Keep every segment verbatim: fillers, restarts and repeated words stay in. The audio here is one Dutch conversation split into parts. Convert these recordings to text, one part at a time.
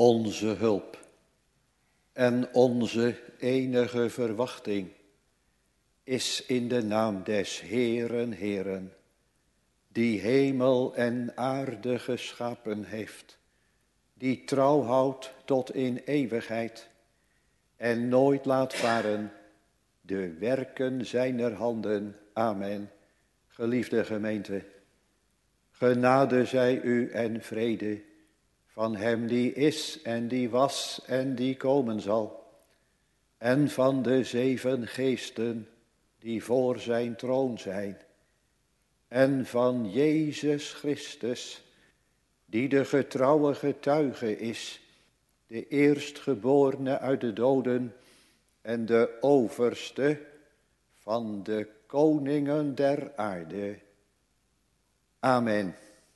Onze hulp en onze enige verwachting is in de naam des Heeren, Heeren, die hemel en aarde geschapen heeft, die trouw houdt tot in eeuwigheid en nooit laat varen de werken zijner handen. Amen. Geliefde gemeente, genade zij u en vrede van hem die is en die was en die komen zal, en van de zeven geesten die voor zijn troon zijn, en van Jezus Christus, die de getrouwe getuige is, de eerstgeborene uit de doden en de overste van de koningen der aarde. Amen.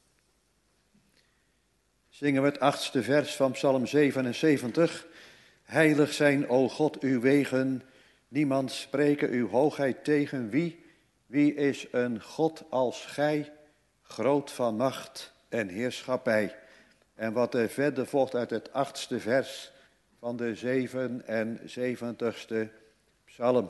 Zingen we het achtste vers van Psalm zevenenzeventig. Heilig zijn, o God, uw wegen, niemand spreken uw hoogheid tegen. Wie? Wie is een God als gij, groot van macht en heerschappij? En wat er verder volgt uit het achtste vers van de zevenenzeventigste psalm.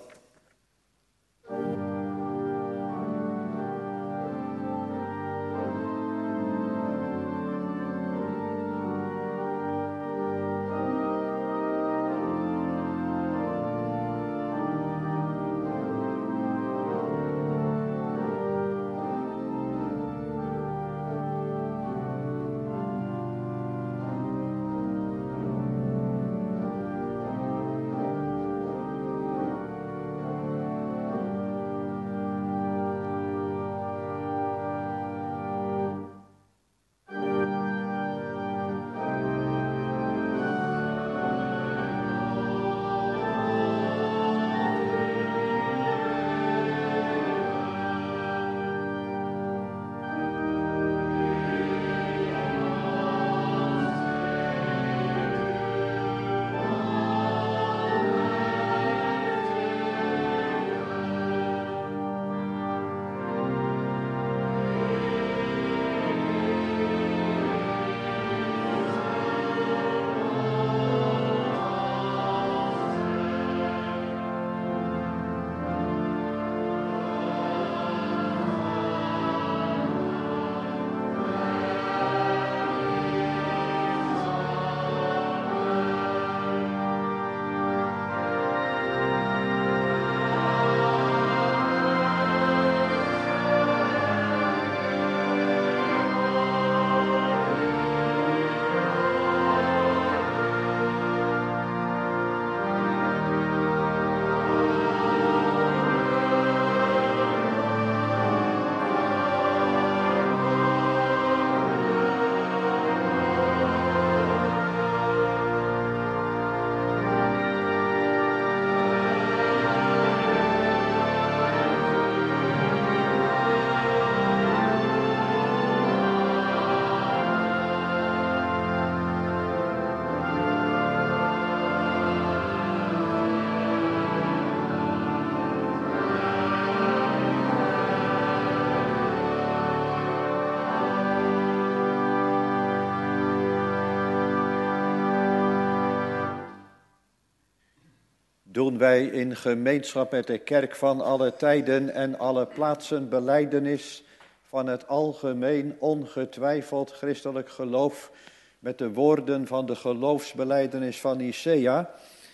Doen wij in gemeenschap met de kerk van alle tijden en alle plaatsen belijdenis van het algemeen ongetwijfeld christelijk geloof met de woorden van de geloofsbelijdenis van Nicea.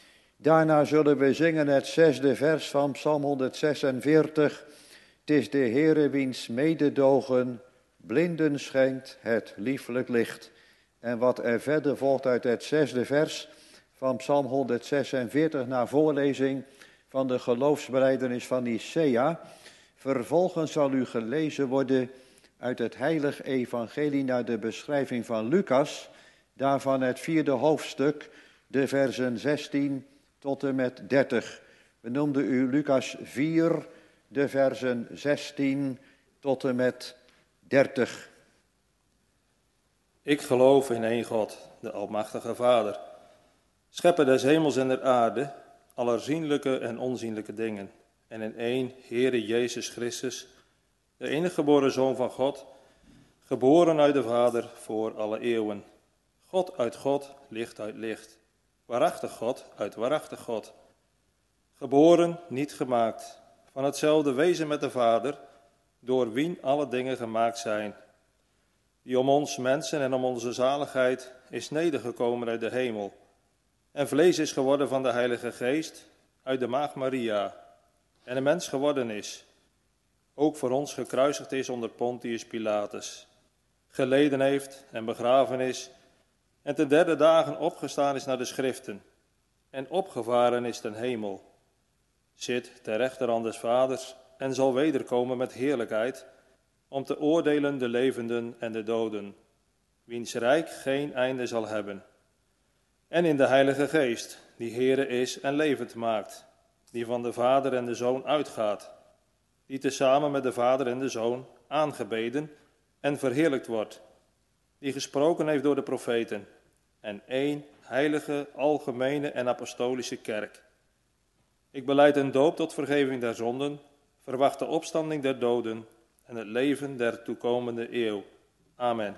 Daarna zullen we zingen het zesde vers van Psalm honderdzesenveertig. Het is de Heere wiens mededogen blinden schenkt het lieflijk licht. En wat er verder volgt uit het zesde vers van Psalm honderdzesenveertig na voorlezing van de geloofsbelijdenis van Nicea. Vervolgens zal u gelezen worden uit het heilig evangelie naar de beschrijving van Lucas, daarvan het vierde hoofdstuk, de versen zestien tot en met dertig. We noemden u Lucas vier, de versen zestien tot en met dertig. Ik geloof in één God, de almachtige Vader, schepper des hemels en der aarde, aller zienlijke en onzienlijke dingen, en in één Heere Jezus Christus, de enige geboren Zoon van God, geboren uit de Vader voor alle eeuwen, God uit God, licht uit licht. Waarachtig God uit waarachtig God. Geboren, niet gemaakt. Van hetzelfde wezen met de Vader, door wien alle dingen gemaakt zijn. Die om ons mensen en om onze zaligheid is nedergekomen uit de hemel. En vlees is geworden van de Heilige Geest uit de maagd Maria. En een mens geworden is. Ook voor ons gekruisigd is onder Pontius Pilatus. Geleden heeft en begraven is. En ten derde dagen opgestaan is naar de schriften. En opgevaren is ten hemel. Zit ter rechterhand des Vaders en zal wederkomen met heerlijkheid. Om te oordelen de levenden en de doden. Wiens rijk geen einde zal hebben. En in de Heilige Geest, die Heere is en levend maakt. Die van de Vader en de Zoon uitgaat. Die tezamen met de Vader en de Zoon aangebeden en verheerlijkt wordt. Die gesproken heeft door de profeten. En één heilige, algemene en apostolische kerk. Ik belijd een doop tot vergeving der zonden, verwacht de opstanding der doden en het leven der toekomende eeuw. Amen.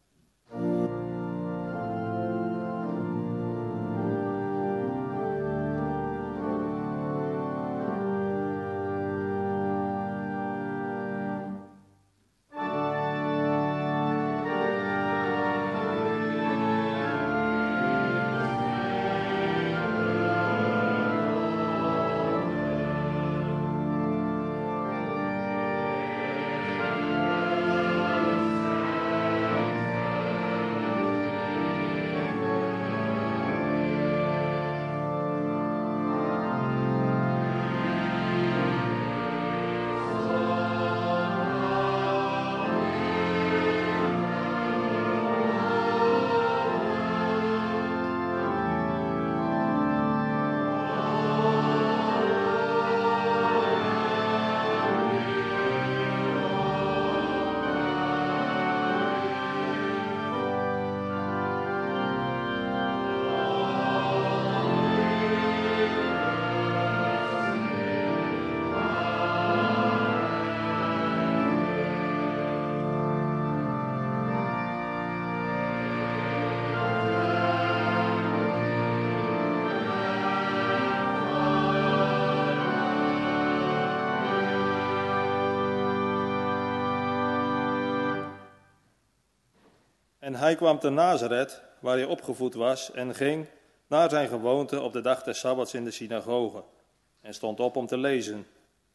En hij kwam te Nazareth, waar hij opgevoed was, en ging naar zijn gewoonte op de dag des Sabbats in de synagoge, en stond op om te lezen.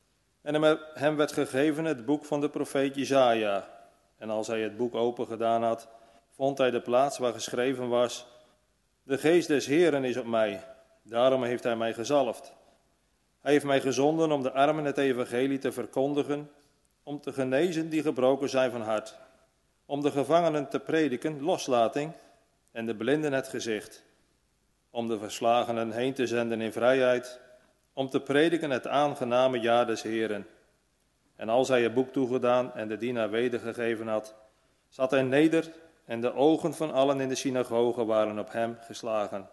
En hem werd gegeven het boek van de profeet Jesaja. En als hij het boek open gedaan had, vond hij de plaats waar geschreven was: De geest des Heeren is op mij, daarom heeft hij mij gezalfd. Hij heeft mij gezonden om de armen het evangelie te verkondigen, om te genezen die gebroken zijn van hart, om de gevangenen te prediken loslating en de blinden het gezicht, om de verslagenen heen te zenden in vrijheid, om te prediken het aangename jaar des Heeren. En als hij het boek toegedaan en de dienaar wedergegeven had, zat hij neder en de ogen van allen in de synagoge waren op hem geslagen.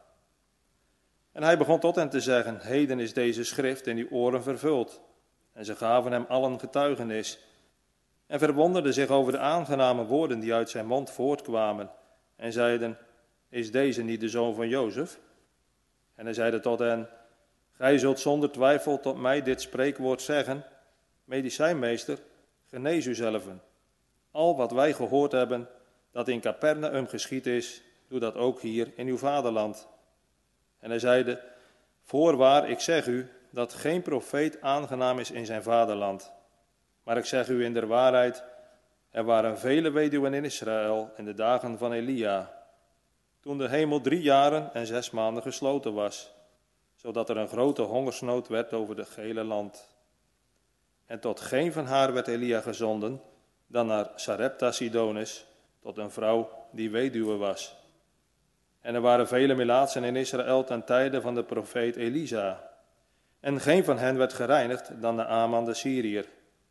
En hij begon tot hen te zeggen: Heden is deze schrift in uw oren vervuld. En ze gaven hem allen getuigenis. En verwonderden zich over de aangename woorden die uit zijn mond voortkwamen. En zeiden: Is deze niet de zoon van Jozef? En hij zeide tot hen: Gij zult zonder twijfel tot mij dit spreekwoord zeggen: Medicijnmeester, genees uzelven. Al wat wij gehoord hebben, dat in Capernaum geschied is, doe dat ook hier in uw vaderland. En hij zeide: Voorwaar, ik zeg u, dat geen profeet aangenaam is in zijn vaderland. Maar ik zeg u in der waarheid, er waren vele weduwen in Israël in de dagen van Elia, toen de hemel drie jaren en zes maanden gesloten was, zodat er een grote hongersnood werd over het gehele land. En tot geen van haar werd Elia gezonden, dan naar Sarepta Sidonis, tot een vrouw die weduwe was. En er waren vele melaatsen in Israël ten tijde van de profeet Elisa. En geen van hen werd gereinigd dan de Naaman de Syriër.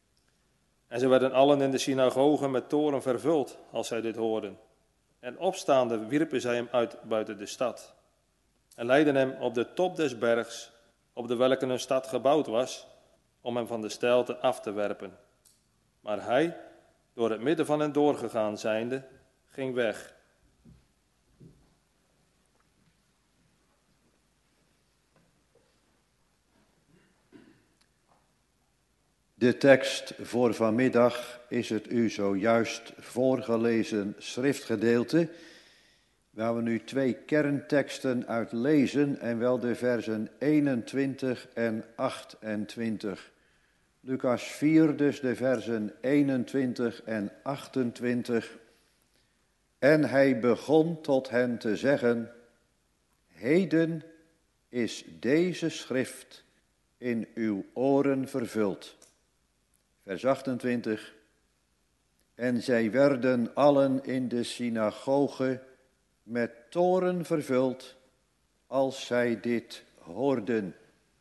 En ze werden allen in de synagogen met toorn vervuld als zij dit hoorden. En opstaande wierpen zij hem uit buiten de stad. En leidden hem op de top des bergs, op de welke een stad gebouwd was, om hem van de steilte af te werpen. Maar hij, door het midden van hen doorgegaan zijnde, ging weg. De tekst voor vanmiddag is het u zojuist voorgelezen schriftgedeelte, waar we nu twee kernteksten uit lezen, en wel de versen eenentwintig en achtentwintig. Lucas vier, dus de versen eenentwintig en achtentwintig. En hij begon tot hen te zeggen: heden is deze schrift in uw oren vervuld. Vers achtentwintig. En zij werden allen in de synagoge met toorn vervuld als zij dit hoorden.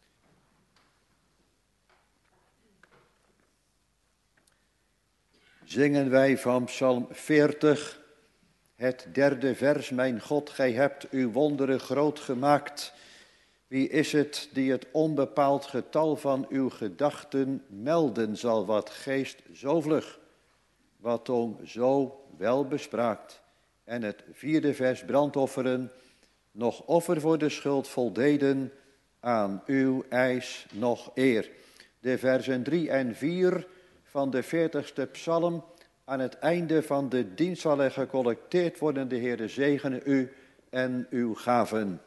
Zingen wij van Psalm veertig, het derde vers: mijn God, gij hebt uw wonderen groot gemaakt. Wie is het die het onbepaald getal van uw gedachten melden zal, wat geest zo vlug, wat tong zo wel bespraakt. En het vierde vers: brandofferen, nog offer voor de schuld voldeden aan uw eis nog eer. De versen drie en vier van de veertigste psalm. Aan het einde van de dienst zal er gecollecteerd worden. De Heere zegene u en uw gaven.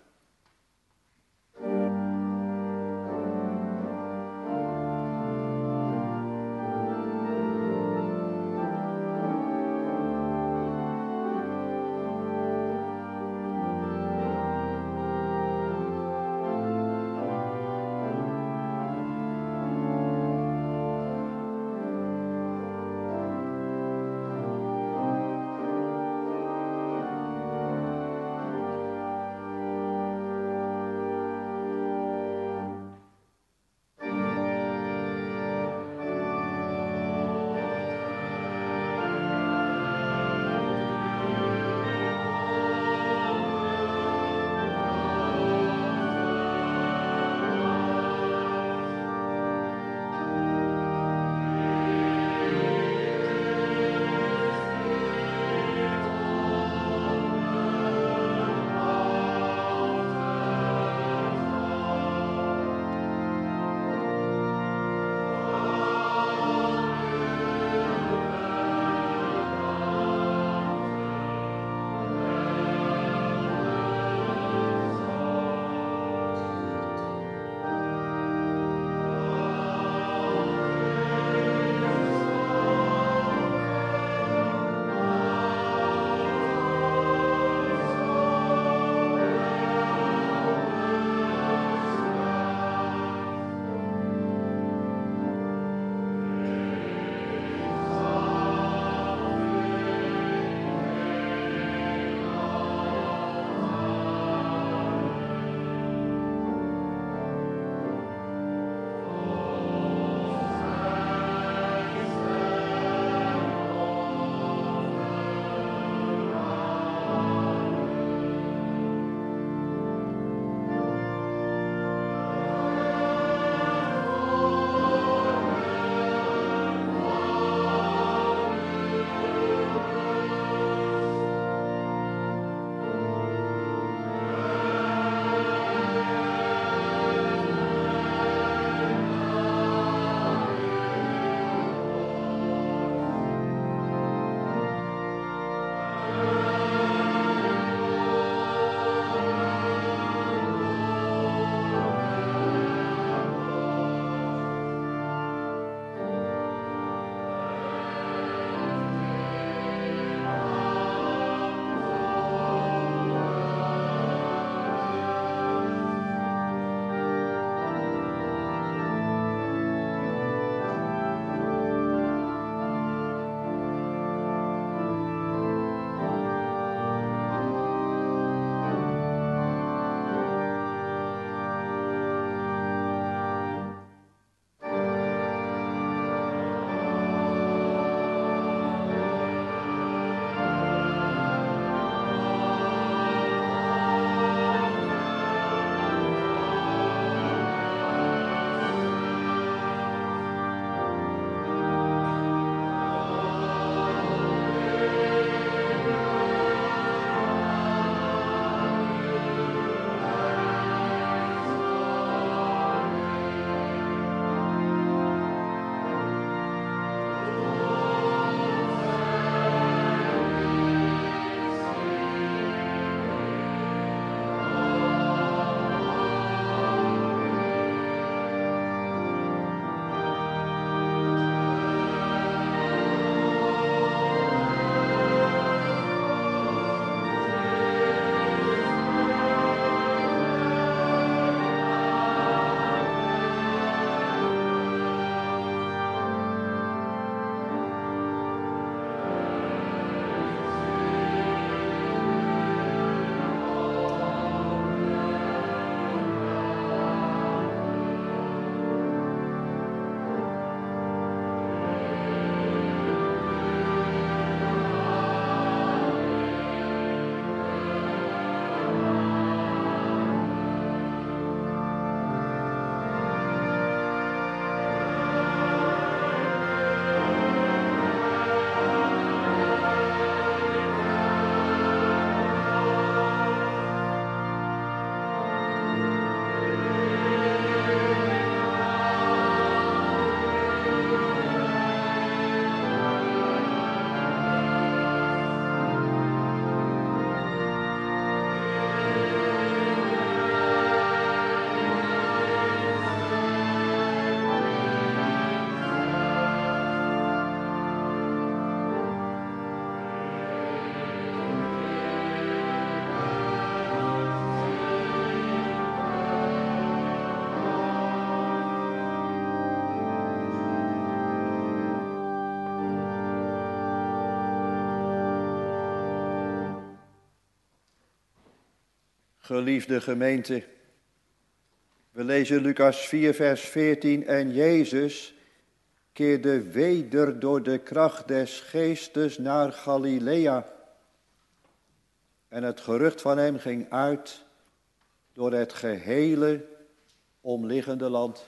Geliefde gemeente, we lezen Lucas vier vers veertien en Jezus keerde weder door de kracht des geestes naar Galilea. En het gerucht van hem ging uit door het gehele omliggende land.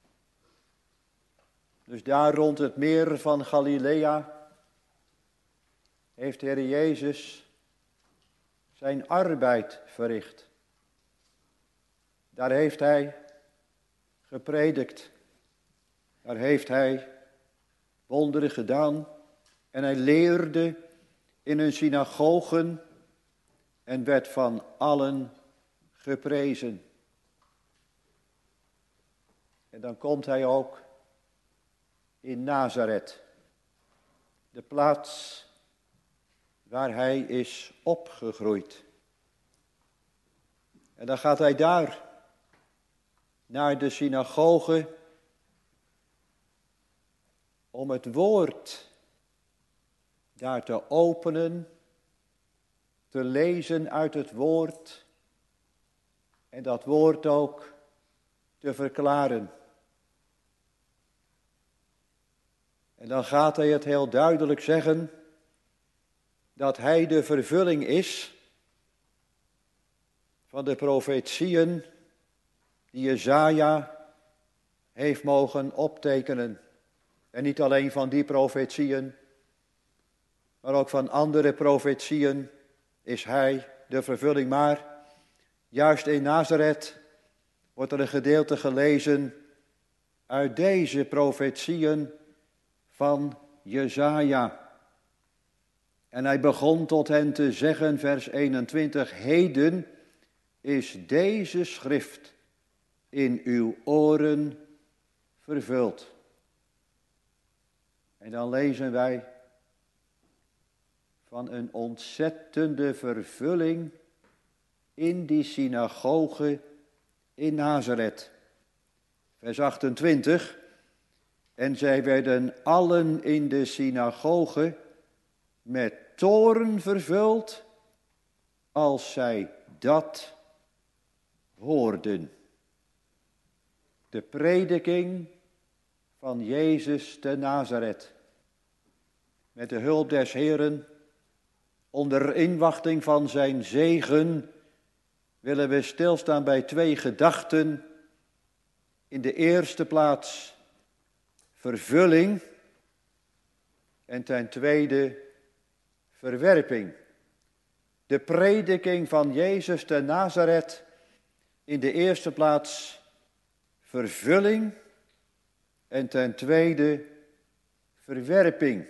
Dus daar rond het meer van Galilea heeft de Heer Jezus zijn arbeid verricht. Daar heeft hij gepredikt. Daar heeft hij wonderen gedaan. En hij leerde in hun synagogen en werd van allen geprezen. En dan komt hij ook in Nazareth, de plaats waar hij is opgegroeid. En dan gaat hij daar naar de synagoge om het woord daar te openen, te lezen uit het woord en dat woord ook te verklaren. En dan gaat hij het heel duidelijk zeggen dat hij de vervulling is van de profetieën die Jesaja heeft mogen optekenen. En niet alleen van die profetieën, maar ook van andere profetieën is hij de vervulling. Maar juist in Nazareth wordt er een gedeelte gelezen uit deze profetieën van Jesaja. En hij begon tot hen te zeggen, vers eenentwintig, heden is deze schrift in uw oren vervuld. En dan lezen wij van een ontzettende vervulling in die synagoge in Nazareth. Vers achtentwintig, en zij werden allen in de synagoge met toorn vervuld als zij dat hoorden. De prediking van Jezus te Nazareth. Met de hulp des Heeren, onder inwachting van zijn zegen, willen we stilstaan bij twee gedachten. In de eerste plaats vervulling en ten tweede verwerping. De prediking van Jezus te Nazareth, in de eerste plaats vervulling en ten tweede verwerping.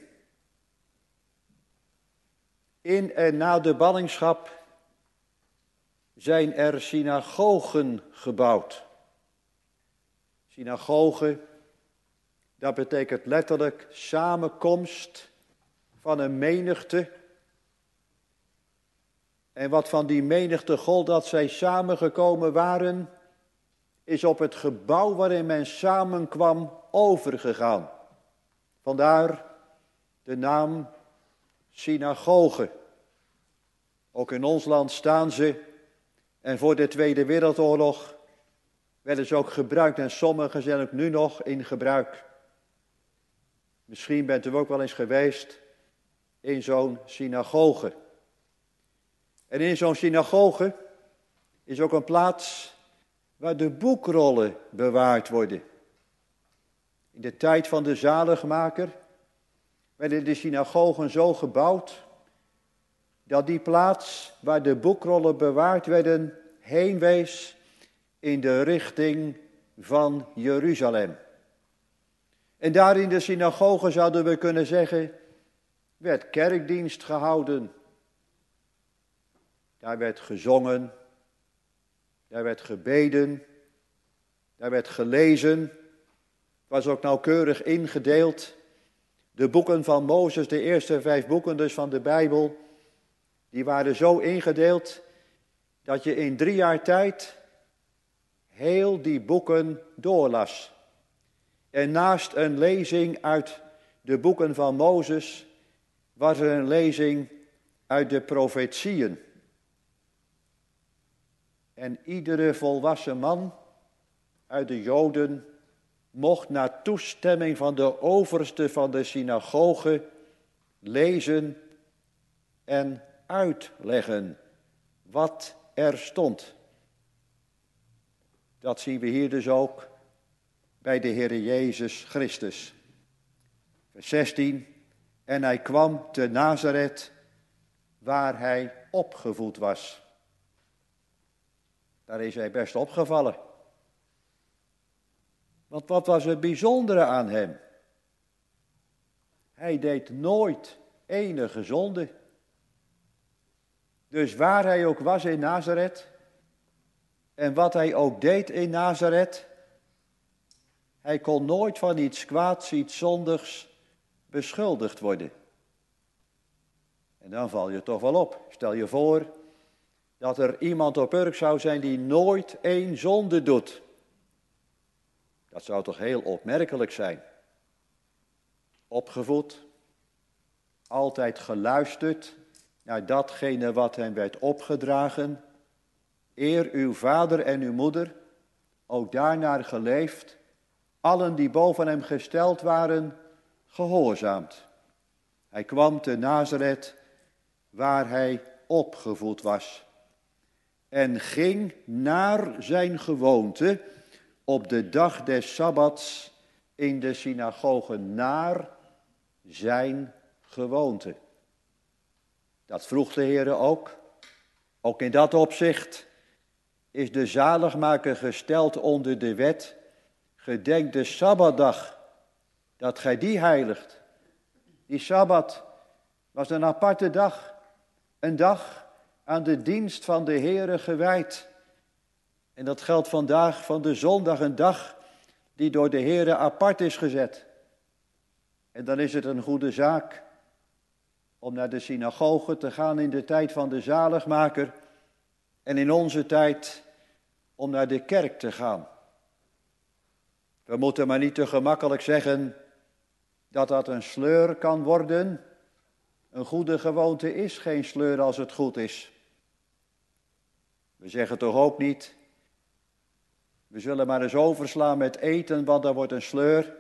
In en na de ballingschap zijn er synagogen gebouwd. Synagoge, dat betekent letterlijk samenkomst van een menigte. En wat van die menigte gold dat zij samengekomen waren, is op het gebouw waarin men samenkwam overgegaan. Vandaar de naam synagoge. Ook in ons land staan ze en voor de Tweede Wereldoorlog werden ze ook gebruikt en sommige zijn ook nu nog in gebruik. Misschien bent u ook wel eens geweest in zo'n synagoge. En in zo'n synagoge is ook een plaats waar de boekrollen bewaard worden. In de tijd van de zaligmaker werden de synagogen zo gebouwd dat die plaats waar de boekrollen bewaard werden heen wees in de richting van Jeruzalem. En daar in de synagoge zouden we kunnen zeggen, werd kerkdienst gehouden. Daar werd gezongen, daar werd gebeden, daar werd gelezen. Het was ook nauwkeurig ingedeeld. De boeken van Mozes, de eerste vijf boeken dus van de Bijbel, die waren zo ingedeeld dat je in drie jaar tijd heel die boeken doorlas. En naast een lezing uit de boeken van Mozes was er een lezing uit de profetieën. En iedere volwassen man uit de Joden mocht na toestemming van de overste van de synagoge lezen en uitleggen wat er stond. Dat zien we hier dus ook bij de Heere Jezus Christus. Vers zestien. En hij kwam te Nazareth, waar hij opgevoed was. Daar is hij best opgevallen. Want wat was het bijzondere aan hem? Hij deed nooit enige zonde. Dus waar hij ook was in Nazareth, en wat hij ook deed in Nazareth, hij kon nooit van iets kwaads, iets zondigs beschuldigd worden. En dan val je toch wel op. Stel je voor dat er iemand op Urk zou zijn die nooit één zonde doet. Dat zou toch heel opmerkelijk zijn. Opgevoed, altijd geluisterd naar datgene wat hem werd opgedragen. Eer uw vader en uw moeder, ook daarnaar geleefd. Allen die boven hem gesteld waren, gehoorzaamd. Hij kwam te Nazareth, waar hij opgevoed was. En ging naar zijn gewoonte op de dag des Sabbats in de synagoge, naar zijn gewoonte. Dat vroeg de Heere ook. Ook in dat opzicht is de zaligmaker gesteld onder de wet. Gedenk de Sabbatdag, dat gij die heiligt. Die Sabbat was een aparte dag. Een dag aan de dienst van de Heere gewijd. En dat geldt vandaag van de zondag, een dag die door de Heere apart is gezet. En dan is het een goede zaak om naar de synagoge te gaan in de tijd van de zaligmaker. En in onze tijd om naar de kerk te gaan. We moeten maar niet te gemakkelijk zeggen dat dat een sleur kan worden. Een goede gewoonte is geen sleur als het goed is. We zeggen toch ook niet, we zullen maar eens overslaan met eten, want dat wordt een sleur.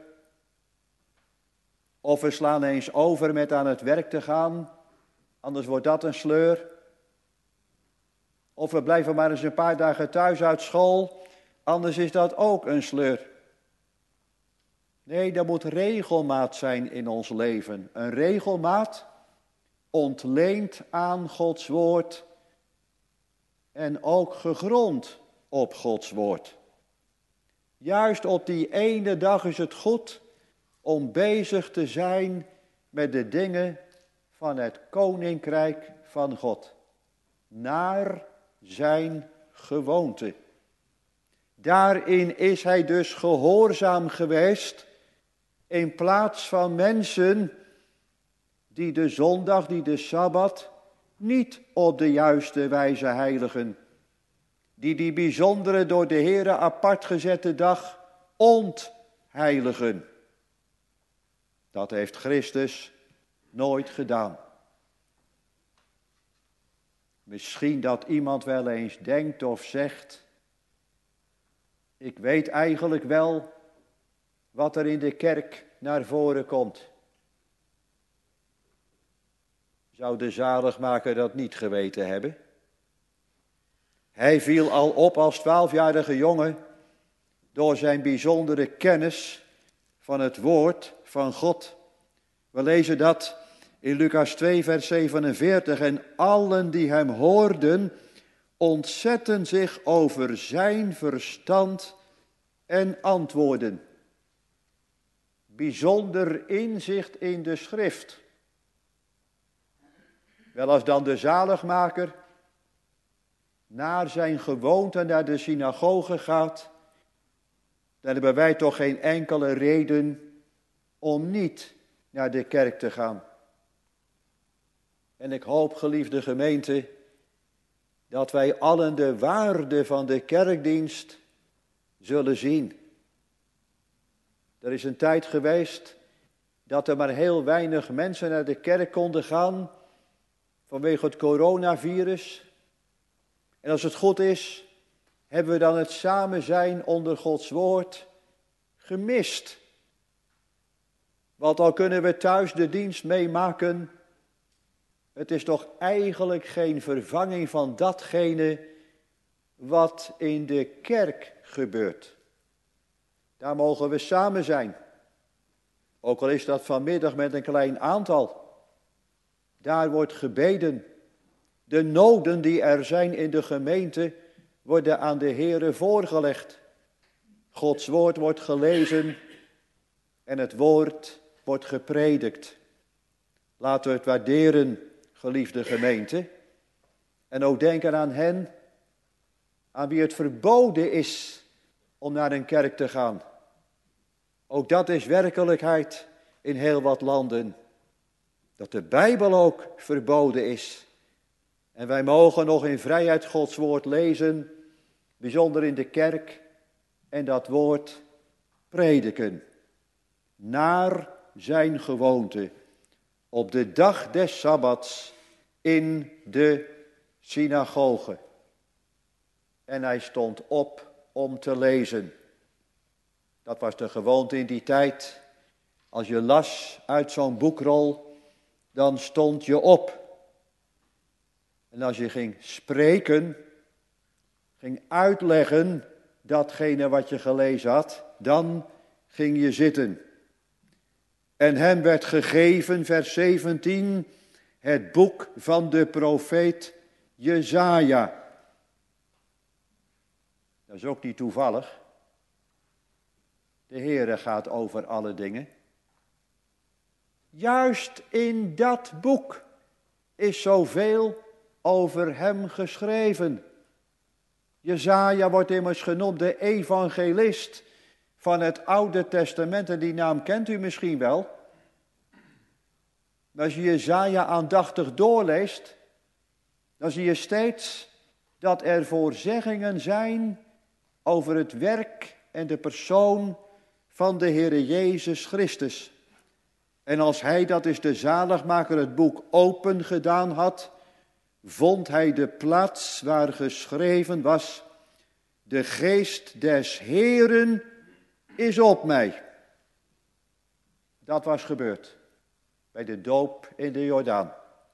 Of we slaan eens over met aan het werk te gaan, anders wordt dat een sleur. Of we blijven maar eens een paar dagen thuis uit school, anders is dat ook een sleur. Nee, er moet regelmaat zijn in ons leven. Een regelmaat ontleend aan Gods woord en ook gegrond op Gods woord. Juist op die ene dag is het goed om bezig te zijn met de dingen van het koninkrijk van God. Naar zijn gewoonte. Daarin is hij dus gehoorzaam geweest in plaats van mensen die de zondag, die de Sabbat niet op de juiste wijze heiligen. Die die bijzondere door de Heere apart gezette dag ontheiligen. Dat heeft Christus nooit gedaan. Misschien dat iemand wel eens denkt of zegt, ik weet eigenlijk wel wat er in de kerk naar voren komt. Zou de zaligmaker dat niet geweten hebben? Hij viel al op als twaalfjarige jongen door zijn bijzondere kennis van het woord van God. We lezen dat in Lucas twee vers zevenenveertig. En allen die hem hoorden ontzetten zich over zijn verstand en antwoorden. Bijzonder inzicht in de schrift. Wel, als dan de zaligmaker naar zijn gewoonte naar de synagoge gaat, dan hebben wij toch geen enkele reden om niet naar de kerk te gaan. En ik hoop, geliefde gemeente, dat wij allen de waarde van de kerkdienst zullen zien. Er is een tijd geweest dat er maar heel weinig mensen naar de kerk konden gaan vanwege het coronavirus. En als het goed is, hebben we dan het samen zijn onder Gods woord gemist. Want al kunnen we thuis de dienst meemaken, het is toch eigenlijk geen vervanging van datgene wat in de kerk gebeurt. Daar mogen we samen zijn. Ook al is dat vanmiddag met een klein aantal. Daar wordt gebeden. De noden die er zijn in de gemeente worden aan de Heere voorgelegd. Gods woord wordt gelezen en het woord wordt gepredikt. Laten we het waarderen, geliefde gemeente. En ook denken aan hen, aan wie het verboden is om naar een kerk te gaan. Ook dat is werkelijkheid in heel wat landen. Dat de Bijbel ook verboden is. En wij mogen nog in vrijheid Gods woord lezen, bijzonder in de kerk, en dat woord prediken. Naar zijn gewoonte, op de dag des Sabbats in de synagoge. En hij stond op om te lezen. Dat was de gewoonte in die tijd. Als je las uit zo'n boekrol, dan stond je op. En als je ging spreken, ging uitleggen datgene wat je gelezen had, dan ging je zitten. En hem werd gegeven, vers zeventien, het boek van de profeet Jesaja. Dat is ook niet toevallig. De Heere gaat over alle dingen. Juist in dat boek is zoveel over hem geschreven. Jesaja wordt immers genoemd de evangelist van het Oude Testament. En die naam kent u misschien wel. Maar als je Jesaja aandachtig doorleest, dan zie je steeds dat er voorzeggingen zijn over het werk en de persoon van de Heere Jezus Christus. En als hij, dat is de zaligmaker, het boek open gedaan had, vond hij de plaats waar geschreven was: de geest des Heeren is op mij. Dat was gebeurd bij de doop in de Jordaan.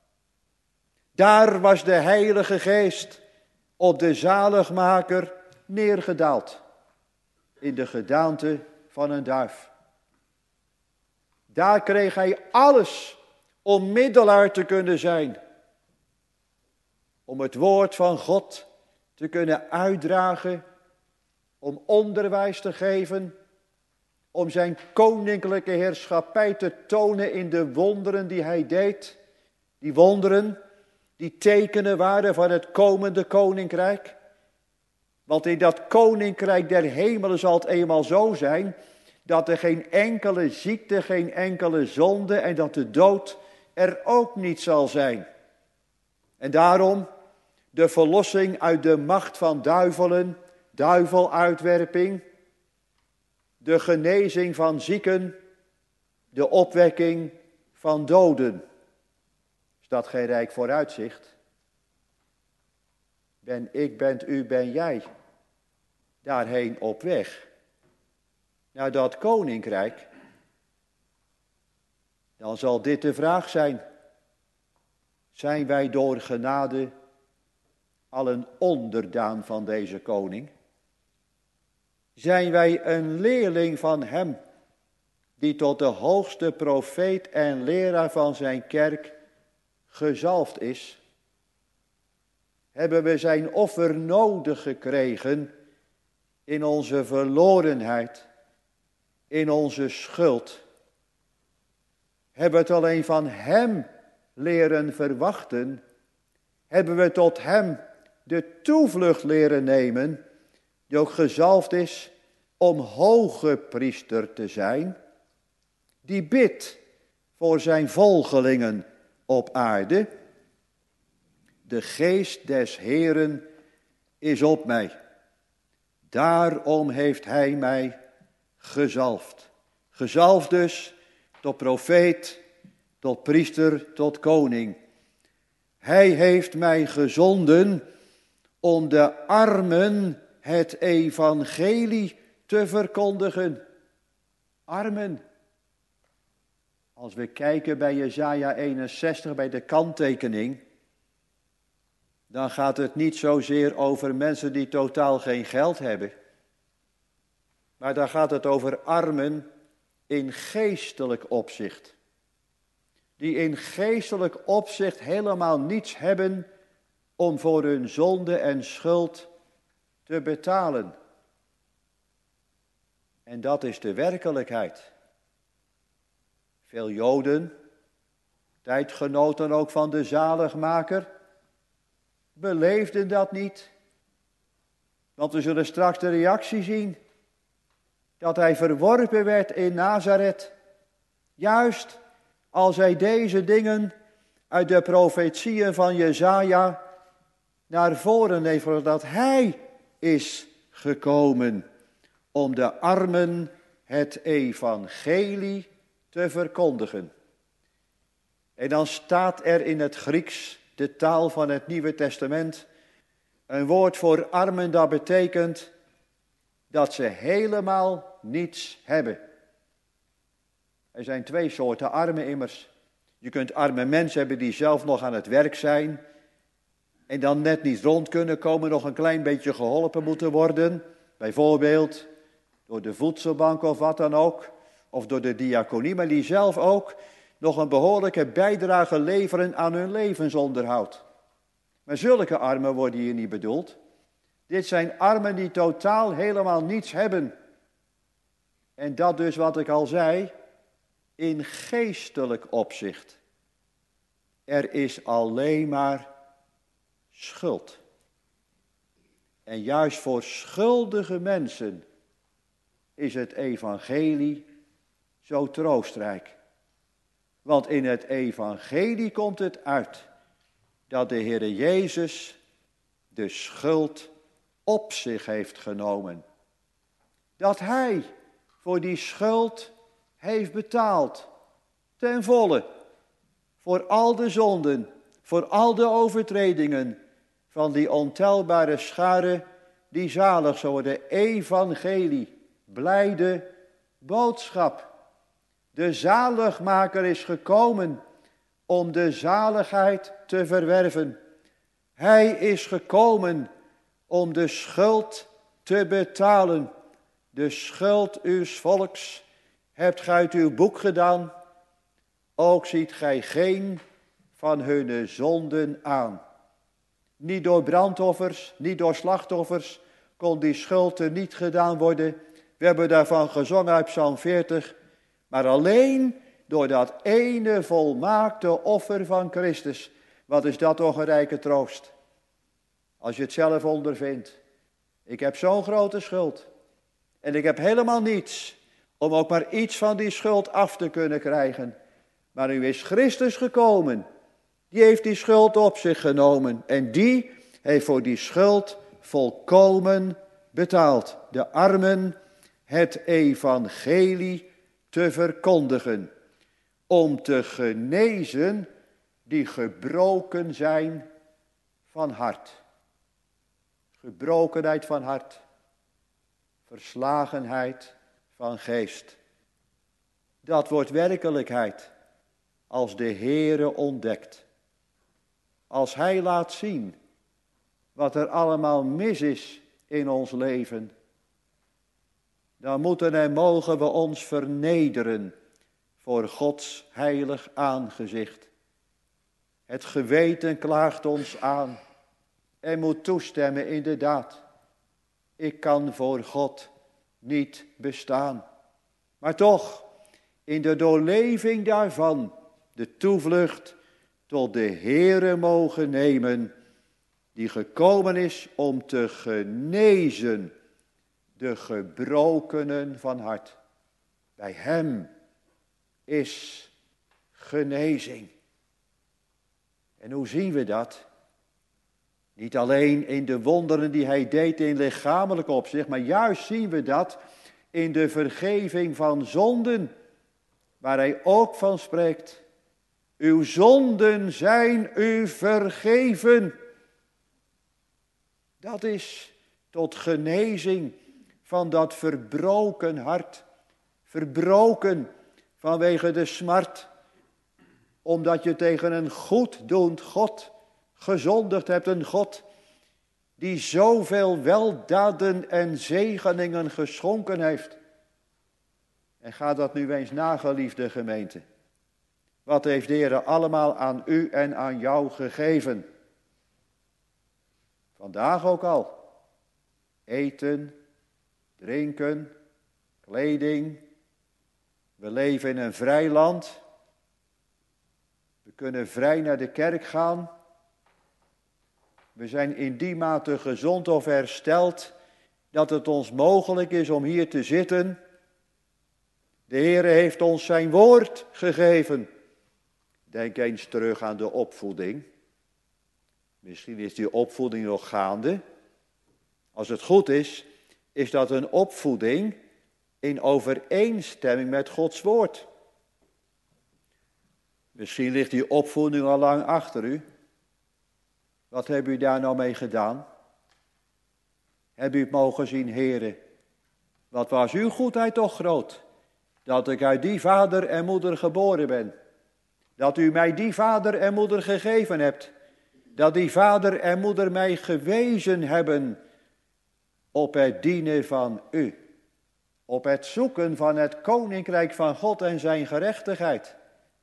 Daar was de Heilige Geest op de zaligmaker neergedaald, in de gedaante van een duif. Daar kreeg hij alles om middelaar te kunnen zijn. Om het woord van God te kunnen uitdragen. Om onderwijs te geven. Om zijn koninklijke heerschappij te tonen in de wonderen die hij deed. Die wonderen die tekenen waren van het komende koninkrijk. Want in dat koninkrijk der hemelen zal het eenmaal zo zijn dat er geen enkele ziekte, geen enkele zonde en dat de dood er ook niet zal zijn. En daarom de verlossing uit de macht van duivelen, duiveluitwerping, de genezing van zieken, de opwekking van doden. Is dat geen rijk vooruitzicht? Ben ik, bent u, ben jij daarheen op weg? Naar dat koninkrijk, dan zal dit de vraag zijn. Zijn wij door genade al een onderdaan van deze koning? Zijn wij een leerling van hem, die tot de hoogste profeet en leraar van zijn kerk gezalfd is? Hebben we zijn offer nodig gekregen in onze verlorenheid? In onze schuld. Hebben we het alleen van hem leren verwachten? Hebben we tot hem de toevlucht leren nemen, die ook gezalfd is om hoge priester te zijn, die bidt voor zijn volgelingen op aarde? De geest des Heeren is op mij. Daarom heeft hij mij gezalfd. Gezalfd dus tot profeet, tot priester, tot koning. Hij heeft mij gezonden om de armen het evangelie te verkondigen. Armen. Als we kijken bij Jesaja eenenzestig, bij de kanttekening, dan gaat het niet zozeer over mensen die totaal geen geld hebben. Maar dan gaat het over armen in geestelijk opzicht. Die in geestelijk opzicht helemaal niets hebben om voor hun zonde en schuld te betalen. En dat is de werkelijkheid. Veel Joden, tijdgenoten ook van de zaligmaker, beleefden dat niet. Want we zullen straks de reactie zien. Dat hij verworpen werd in Nazareth. Juist als hij deze dingen uit de profetieën van Jesaja naar voren heeft, dat hij is gekomen om de armen het evangelie te verkondigen. En dan staat er in het Grieks, de taal van het Nieuwe Testament, een woord voor armen dat betekent dat ze helemaal niets hebben. Er zijn twee soorten armen immers. Je kunt arme mensen hebben die zelf nog aan het werk zijn en dan net niet rond kunnen komen, nog een klein beetje geholpen moeten worden. Bijvoorbeeld door de voedselbank of wat dan ook, of door de diaconie, maar die zelf ook nog een behoorlijke bijdrage leveren aan hun levensonderhoud. Maar zulke armen worden hier niet bedoeld. Dit zijn armen die totaal helemaal niets hebben. En dat dus wat ik al zei, in geestelijk opzicht. Er is alleen maar schuld. En juist voor schuldige mensen is het evangelie zo troostrijk. Want in het evangelie komt het uit dat de Heere Jezus de schuld op zich heeft genomen. Dat hij voor die schuld heeft betaald. Ten volle. Voor al de zonden, voor al de overtredingen van die ontelbare schare die zalig zou worden. Evangelie, blijde boodschap. De zaligmaker is gekomen om de zaligheid te verwerven. Hij is gekomen om de schuld te betalen. De schuld uws volks hebt gij uit uw boek gedaan. Ook ziet gij geen van hun zonden aan. Niet door brandoffers, niet door slachtoffers kon die schuld er niet gedaan worden. We hebben daarvan gezongen uit Psalm veertig. Maar alleen door dat ene volmaakte offer van Christus. Wat is dat toch een rijke troost. Als je het zelf ondervindt. Ik heb zo'n grote schuld. En ik heb helemaal niets om ook maar iets van die schuld af te kunnen krijgen. Maar nu is Christus gekomen. Die heeft die schuld op zich genomen. En die heeft voor die schuld volkomen betaald. De armen het evangelie te verkondigen. Om te genezen die gebroken zijn van hart. Gebrokenheid van hart. Verslagenheid van geest. Dat wordt werkelijkheid als de Heere ontdekt. Als Hij laat zien wat er allemaal mis is in ons leven. Dan moeten en mogen we ons vernederen voor Gods heilig aangezicht. Het geweten klaagt ons aan en moet toestemmen inderdaad. Ik kan voor God niet bestaan. Maar toch, in de doorleving daarvan, de toevlucht tot de Heere mogen nemen, die gekomen is om te genezen de gebrokenen van hart. Bij Hem is genezing. En hoe zien we dat? Niet alleen in de wonderen die Hij deed in lichamelijk opzicht, maar juist zien we dat in de vergeving van zonden, waar Hij ook van spreekt. Uw zonden zijn u vergeven. Dat is tot genezing van dat verbroken hart. Verbroken vanwege de smart, omdat je tegen een goeddoend God gezondigd hebt. Een God die zoveel weldaden en zegeningen geschonken heeft. En ga dat nu eens na, geliefde gemeente. Wat heeft de Heer allemaal aan u en aan jou gegeven? Vandaag ook al. Eten, drinken, kleding. We leven in een vrij land. We kunnen vrij naar de kerk gaan. We zijn in die mate gezond of hersteld dat het ons mogelijk is om hier te zitten. De Heer heeft ons zijn woord gegeven. Denk eens terug aan de opvoeding. Misschien is die opvoeding nog gaande. Als het goed is, is dat een opvoeding in overeenstemming met Gods woord. Misschien ligt die opvoeding al lang achter u. Wat hebt u daar nou mee gedaan? Heb u het mogen zien, Heere? Wat was uw goedheid toch groot? Dat ik uit die vader en moeder geboren ben. Dat u mij die vader en moeder gegeven hebt. Dat die vader en moeder mij gewezen hebben op het dienen van u. Op het zoeken van het koninkrijk van God en zijn gerechtigheid.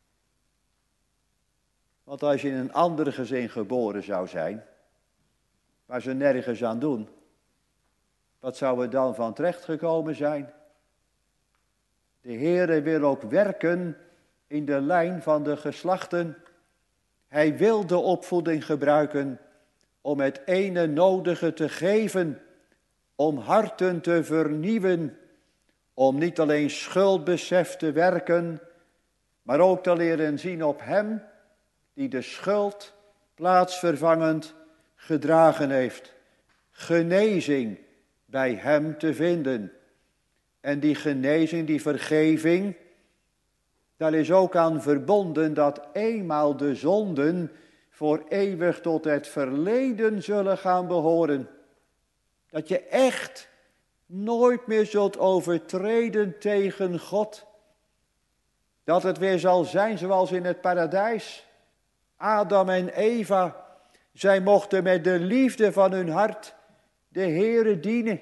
Want als je in een ander gezin geboren zou zijn, waar ze nergens aan doen, wat zou er dan van terecht gekomen zijn? De Heere wil ook werken in de lijn van de geslachten. Hij wil de opvoeding gebruiken om het ene nodige te geven, om harten te vernieuwen, om niet alleen schuldbesef te werken, maar ook te leren zien op hem die de schuld plaatsvervangend gedragen heeft. Genezing bij hem te vinden. En die genezing, die vergeving, daar is ook aan verbonden dat eenmaal de zonden voor eeuwig tot het verleden zullen gaan behoren. Dat je echt nooit meer zult overtreden tegen God. Dat het weer zal zijn zoals in het paradijs. Adam en Eva, zij mochten met de liefde van hun hart de Heere dienen.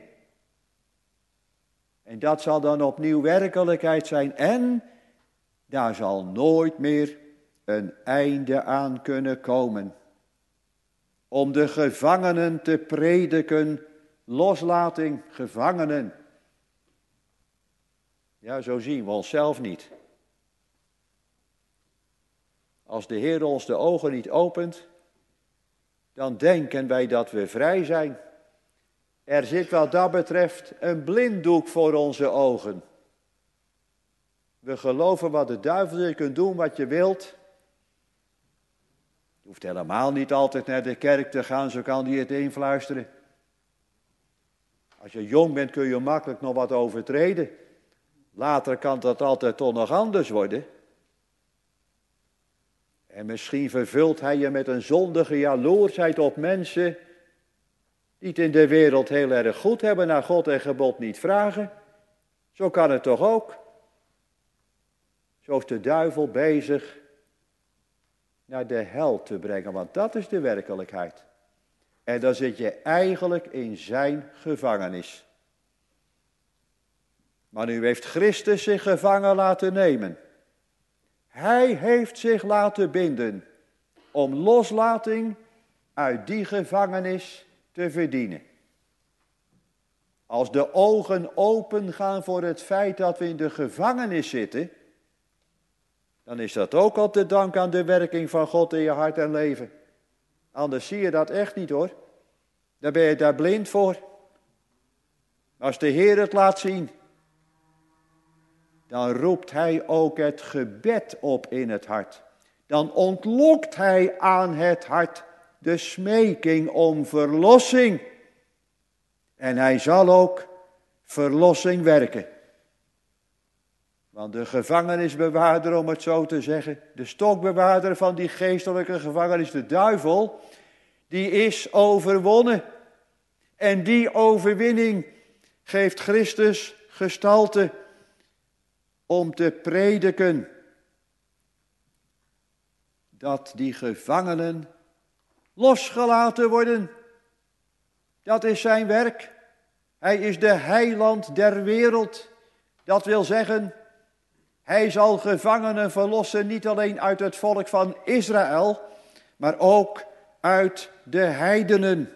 En dat zal dan opnieuw werkelijkheid zijn. En daar zal nooit meer een einde aan kunnen komen. Om de gevangenen te prediken, loslating, gevangenen. Ja, zo zien we onszelf niet. Als de Heer ons de ogen niet opent, dan denken wij dat we vrij zijn. Er zit wat dat betreft een blinddoek voor onze ogen. We geloven wat de duivel, je kunt doen wat je wilt. Je hoeft helemaal niet altijd naar de kerk te gaan, zo kan hij het influisteren. Als je jong bent kun je makkelijk nog wat overtreden. Later kan dat altijd toch nog anders worden. En misschien vervult hij je met een zondige jaloersheid op mensen die het in de wereld heel erg goed hebben, naar God en gebod niet vragen. Zo kan het toch ook. Zo is de duivel bezig naar de hel te brengen, want dat is de werkelijkheid. En dan zit je eigenlijk in zijn gevangenis. Maar nu heeft Christus zich gevangen laten nemen. Hij heeft zich laten binden om loslating uit die gevangenis te verdienen. Als de ogen open gaan voor het feit dat we in de gevangenis zitten, dan is dat ook al te danken aan de werking van God in je hart en leven. Anders zie je dat echt niet hoor. Dan ben je daar blind voor. Als de Heer het laat zien, dan roept hij ook het gebed op in het hart. Dan ontlokt hij aan het hart de smeking om verlossing. En hij zal ook verlossing werken. Want de gevangenisbewaarder, om het zo te zeggen, de stokbewaarder van die geestelijke gevangenis, de duivel, die is overwonnen. En die overwinning geeft Christus gestalte om te prediken dat die gevangenen losgelaten worden. Dat is zijn werk. Hij is de heiland der wereld. Dat wil zeggen, hij zal gevangenen verlossen niet alleen uit het volk van Israël, maar ook uit de heidenen.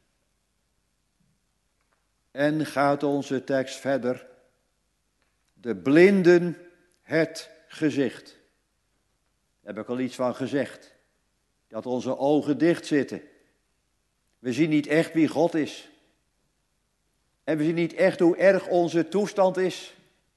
En gaat onze tekst verder. De blinden het gezicht. Daar heb ik al iets van gezegd. Dat onze ogen dicht zitten. We zien niet echt wie God is. En we zien niet echt hoe erg onze toestand is.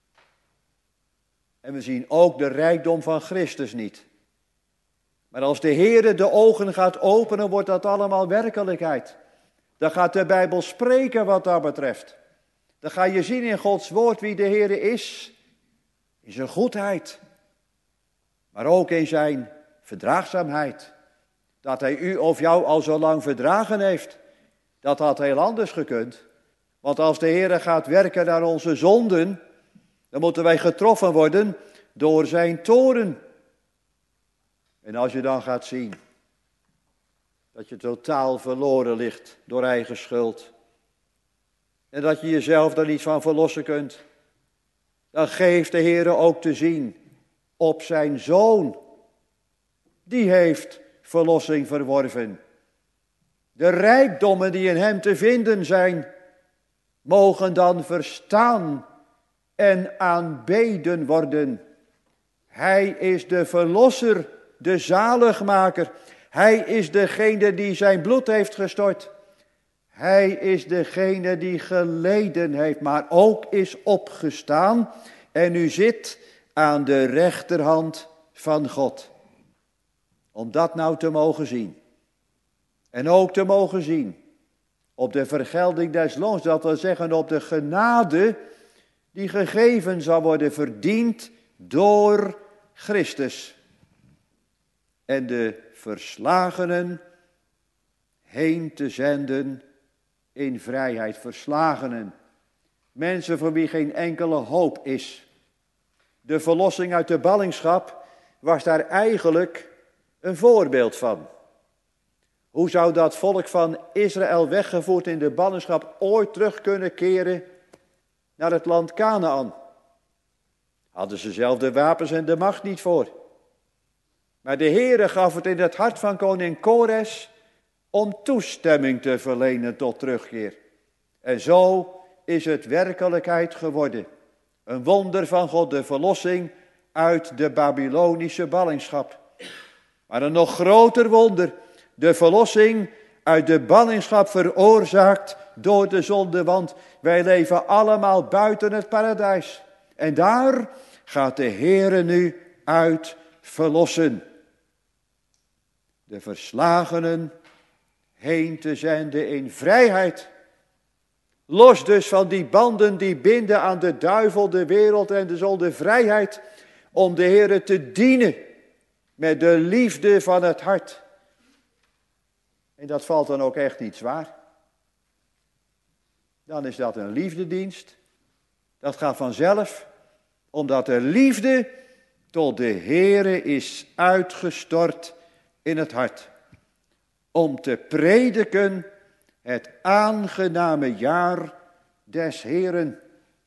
En we zien ook de rijkdom van Christus niet. Maar als de Heere de ogen gaat openen, wordt dat allemaal werkelijkheid. Dan gaat de Bijbel spreken wat dat betreft. Dan ga je zien in Gods woord wie de Heere is. In zijn goedheid. Maar ook in zijn verdraagzaamheid. Dat hij u of jou al zo lang verdragen heeft. Dat had heel anders gekund. Want als de Heere gaat werken naar onze zonden, dan moeten wij getroffen worden door zijn toorn. En als je dan gaat zien dat je totaal verloren ligt door eigen schuld. En dat je jezelf er niet van verlossen kunt. Dan geeft de Heere ook te zien op zijn Zoon. Die heeft verlossing verworven. De rijkdommen die in hem te vinden zijn, mogen dan verstaan en aanbeden worden. Hij is de verlosser, de zaligmaker. Hij is degene die zijn bloed heeft gestort. Hij is degene die geleden heeft, maar ook is opgestaan en nu zit aan de rechterhand van God. Om dat nou te mogen zien. En ook te mogen zien op de vergelding des loons, dat wil zeggen op de genade die gegeven zal worden, verdiend door Christus. En de verslagenen heen te zenden in vrijheid. Verslagenen, mensen voor wie geen enkele hoop is. De verlossing uit de ballingschap was daar eigenlijk een voorbeeld van. Hoe zou dat volk van Israël weggevoerd in de ballingschap ooit terug kunnen keren naar het land Kanaan? Hadden ze zelf de wapens en de macht niet voor. Maar de Heere gaf het in het hart van koning Kores om toestemming te verlenen tot terugkeer. En zo is het werkelijkheid geworden. Een wonder van God, de verlossing uit de Babylonische ballingschap. Maar een nog groter wonder, de verlossing uit de ballingschap veroorzaakt door de zonde. Want wij leven allemaal buiten het paradijs. En daar gaat de Heere nu uit verlossen. De verslagenen heen te zenden in vrijheid. Los dus van die banden die binden aan de duivel, de wereld en de zonde. Vrijheid om de Heere te dienen met de liefde van het hart. En dat valt dan ook echt niet zwaar. Dan is dat een liefdedienst. Dat gaat vanzelf, omdat de liefde tot de Heere is uitgestort in het hart. Om te prediken het aangename jaar des Heeren.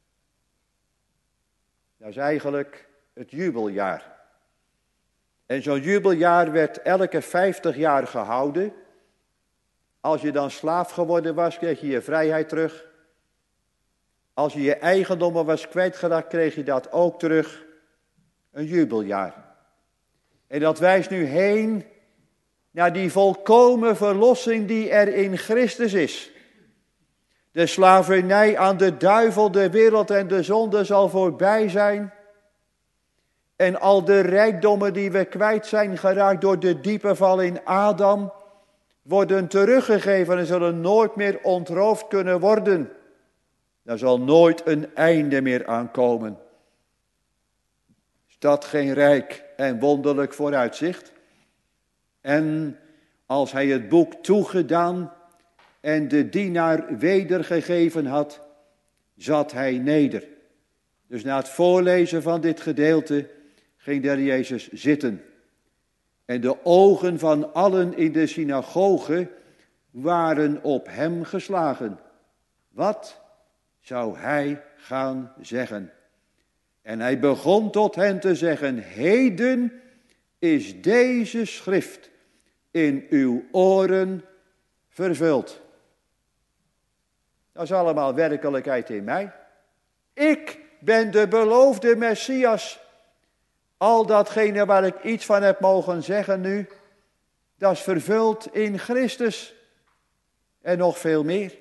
Dat is eigenlijk het jubeljaar. En zo'n jubeljaar werd elke vijftig jaar gehouden. Als je dan slaaf geworden was, kreeg je je vrijheid terug. Als je je eigendommen was kwijtgeraakt, kreeg je dat ook terug. Een jubeljaar. En dat wijst nu heen naar die volkomen verlossing die er in Christus is. De slavernij aan de duivel, de wereld en de zonde zal voorbij zijn. En al de rijkdommen die we kwijt zijn geraakt door de diepe val in Adam, worden teruggegeven en zullen nooit meer ontroofd kunnen worden. Daar zal nooit een einde meer aankomen. Is dat geen rijk en wonderlijk vooruitzicht? En als hij het boek toegedaan en de dienaar wedergegeven had, zat hij neder. Dus na het voorlezen van dit gedeelte ging de Heer Jezus zitten. En de ogen van allen in de synagoge waren op hem geslagen. Wat zou hij gaan zeggen? En hij begon tot hen te zeggen, heden is deze schrift in uw oren vervuld. Dat is allemaal werkelijkheid in mij. Ik ben de beloofde Messias. Al datgene waar ik iets van heb mogen zeggen nu, dat is vervuld in Christus. En nog veel meer.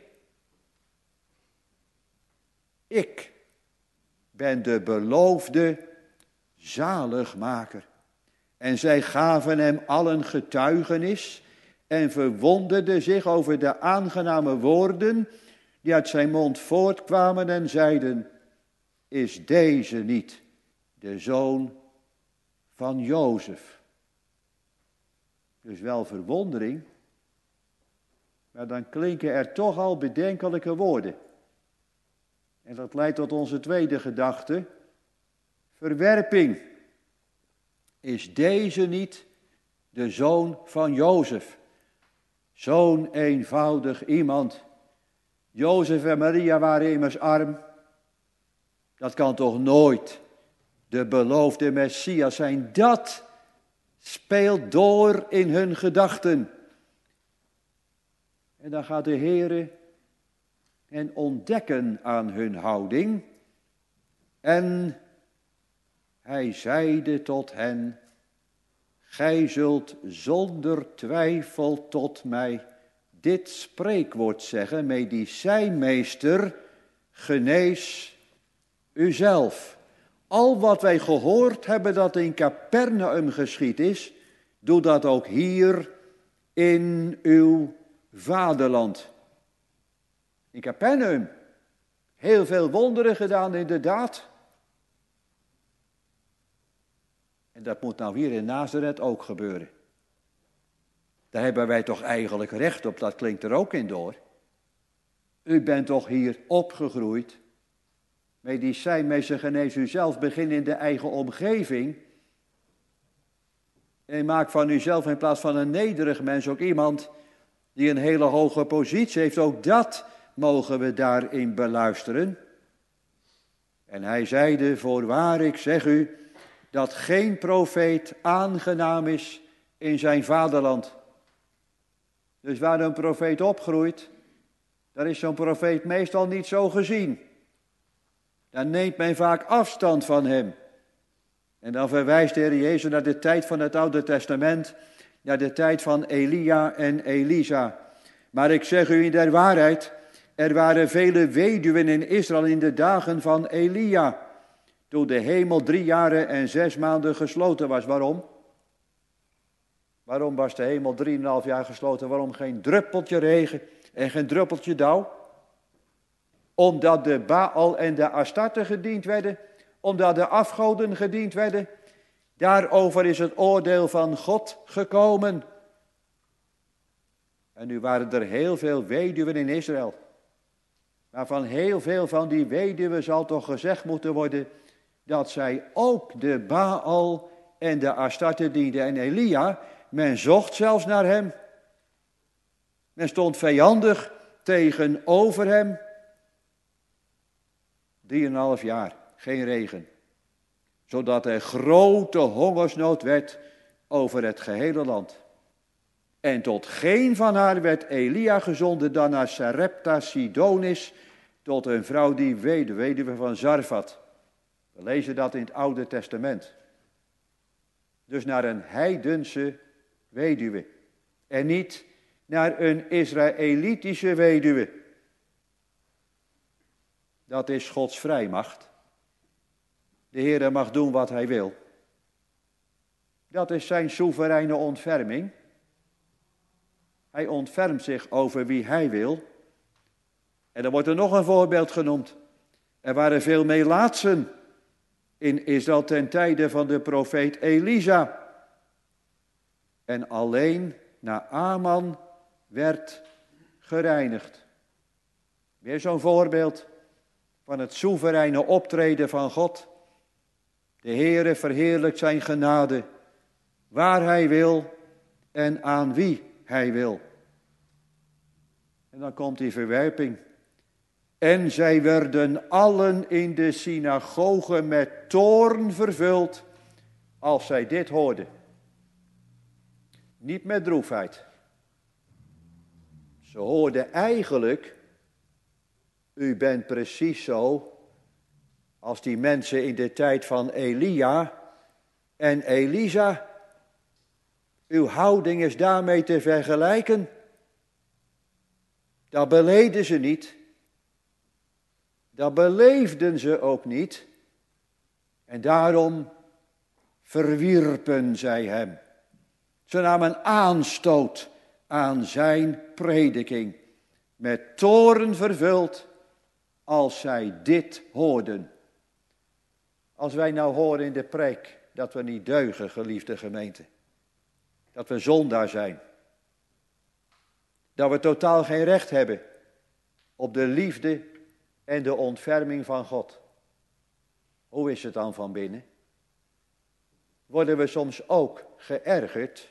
Ik ben de beloofde zaligmaker. En zij gaven hem allen getuigenis en verwonderden zich over de aangename woorden die uit zijn mond voortkwamen en zeiden, is deze niet de zoon van Jozef? Dus wel verwondering, maar dan klinken er toch al bedenkelijke woorden. En dat leidt tot onze tweede gedachte, verwerping. Is deze niet de zoon van Jozef? Zo'n eenvoudig iemand. Jozef en Maria waren immers arm. Dat kan toch nooit de beloofde Messias zijn? Dat speelt door in hun gedachten. En dan gaat de Heere hen ontdekken aan hun houding. En hij zeide tot hen, gij zult zonder twijfel tot mij dit spreekwoord zeggen, medicijnmeester, genees uzelf. Al wat wij gehoord hebben dat in Capernaum geschied is, doe dat ook hier in uw vaderland. In Capernaum, heel veel wonderen gedaan inderdaad. En dat moet nou hier in Nazareth ook gebeuren. Daar hebben wij toch eigenlijk recht op, dat klinkt er ook in door. U bent toch hier opgegroeid. Medicijnmeester, genees u zelf, begin in de eigen omgeving. En maak van uzelf in plaats van een nederig mens ook iemand die een hele hoge positie heeft. Ook dat mogen we daarin beluisteren. En hij zeide, voorwaar ik zeg u, dat geen profeet aangenaam is in zijn vaderland. Dus waar een profeet opgroeit, daar is zo'n profeet meestal niet zo gezien. Dan neemt men vaak afstand van hem. En dan verwijst de Heer Jezus naar de tijd van het Oude Testament, naar de tijd van Elia en Elisa. Maar ik zeg u in der waarheid, er waren vele weduwen in Israël in de dagen van Elia, toen de hemel drie jaren en zes maanden gesloten was. Waarom? Waarom was de hemel drieënhalf jaar gesloten? Waarom geen druppeltje regen en geen druppeltje dauw? Omdat de Baal en de Astarte gediend werden, omdat de afgoden gediend werden. Daarover is het oordeel van God gekomen. En nu waren er heel veel weduwen in Israël. Maar van heel veel van die weduwen zal toch gezegd moeten worden dat zij ook de Baal en de Astarte dienden. En Elia, men zocht zelfs naar hem. Men stond vijandig tegenover hem. Drieënhalf jaar, geen regen. Zodat er grote hongersnood werd over het gehele land. En tot geen van haar werd Elia gezonden dan naar Sarepta Sidonis, tot een vrouw die weduwe, weduwe van Zarfat. We lezen dat in het Oude Testament. Dus naar een heidense weduwe. En niet naar een Israëlitische weduwe. Dat is Gods vrijmacht. De Heer mag doen wat hij wil. Dat is zijn soevereine ontferming. Hij ontfermt zich over wie hij wil. En dan wordt er nog een voorbeeld genoemd. Er waren veel melaatsen in Israël ten tijde van de profeet Elisa. En alleen Naaman werd gereinigd. Weer zo'n voorbeeld van het soevereine optreden van God. De Heere verheerlijkt zijn genade waar Hij wil en aan wie Hij wil. En dan komt die verwerping. En zij werden allen in de synagoge met toorn vervuld als zij dit hoorden. Niet met droefheid. Ze hoorden eigenlijk, u bent precies zo als die mensen in de tijd van Elia en Elisa. Uw houding is daarmee te vergelijken. Dat beleden ze niet. Dat beleefden ze ook niet. En daarom verwierpen zij hem. Ze namen aanstoot aan zijn prediking. Met toorn vervuld als zij dit hoorden. Als wij nou horen in de preek dat we niet deugen, geliefde gemeente. Dat we zondaar zijn. Dat we totaal geen recht hebben op de liefde en de ontferming van God. Hoe is het dan van binnen? Worden we soms ook geërgerd?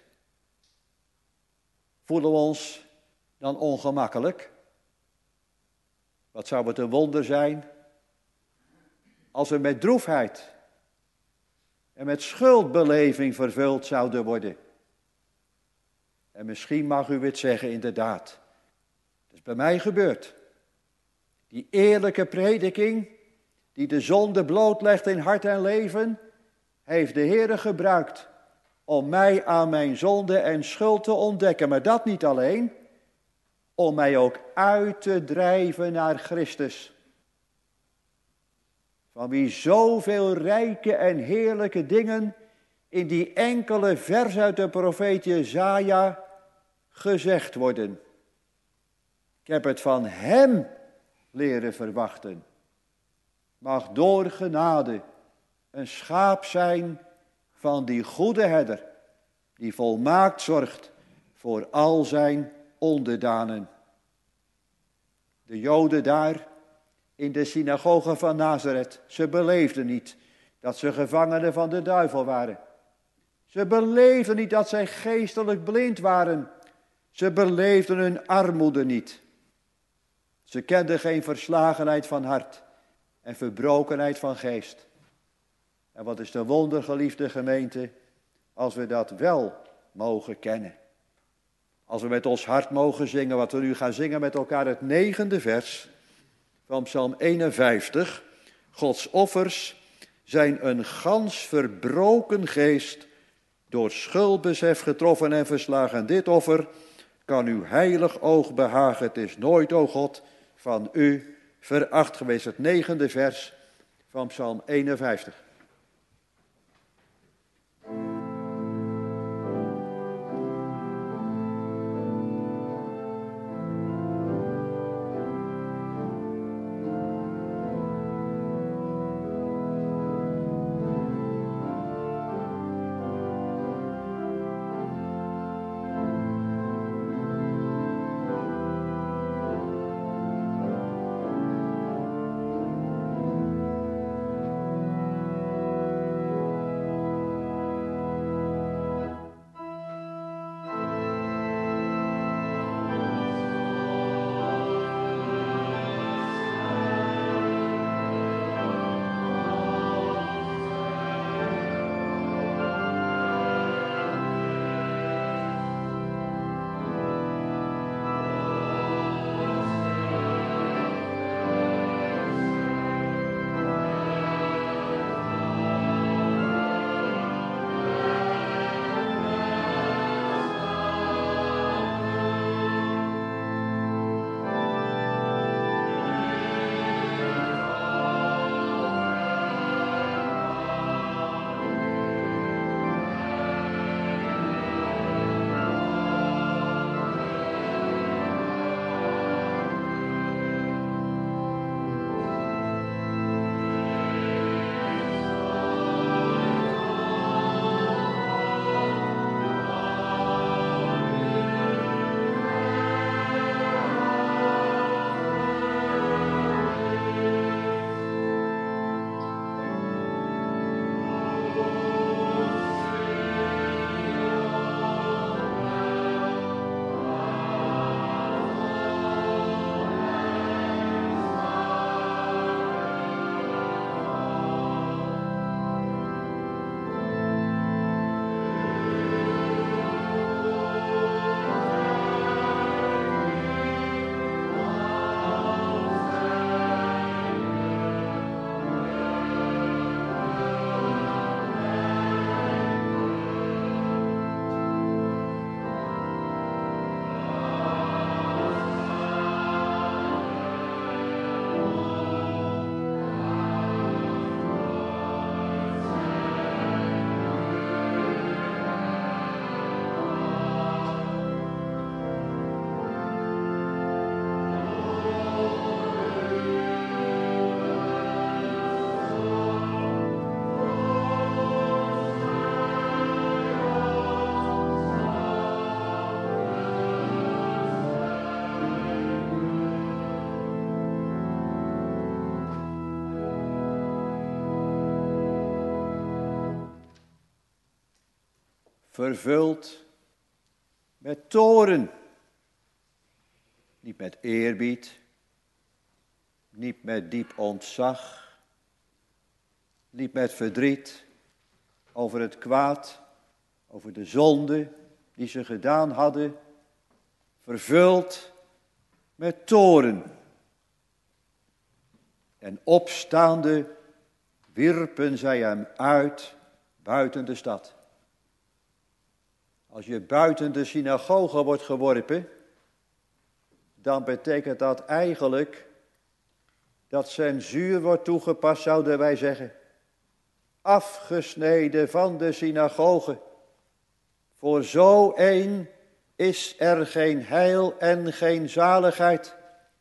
Voelen we ons dan ongemakkelijk? Wat zou het een wonder zijn als we met droefheid en met schuldbeleving vervuld zouden worden. En misschien mag u het zeggen, inderdaad. Dat is bij mij gebeurd. Die eerlijke prediking, die de zonde blootlegt in hart en leven, heeft de Heere gebruikt om mij aan mijn zonde en schuld te ontdekken. Maar dat niet alleen, om mij ook uit te drijven naar Christus. Van wie zoveel rijke en heerlijke dingen in die enkele vers uit de profeet Jesaja gezegd worden. Ik heb het van hem leren verwachten. Mag door genade een schaap zijn van die goede herder, die volmaakt zorgt voor al zijn onderdanen. De Joden daar in de synagoge van Nazareth, ze beleefden niet dat ze gevangenen van de duivel waren. Ze beleefden niet dat zij geestelijk blind waren. Ze beleefden hun armoede niet. Ze kenden geen verslagenheid van hart en verbrokenheid van geest. En wat is de wonder, geliefde gemeente, als we dat wel mogen kennen. Als we met ons hart mogen zingen, wat we nu gaan zingen met elkaar, het negende vers van Psalm eenenvijftig. Gods offers zijn een gans verbroken geest, door schuldbesef getroffen en verslagen. Dit offer kan uw heilig oog behagen. Het is nooit, o God, van u veracht geweest. Het negende vers van Psalm eenenvijftig. vervuld met toorn. Niet met eerbied, niet met diep ontzag, niet met verdriet over het kwaad, over de zonde die ze gedaan hadden, vervuld met toorn. En opstaande wierpen zij hem uit buiten de stad. Als je buiten de synagoge wordt geworpen, dan betekent dat eigenlijk dat censuur wordt toegepast, zouden wij zeggen. Afgesneden van de synagoge. Voor zo een is er geen heil en geen zaligheid.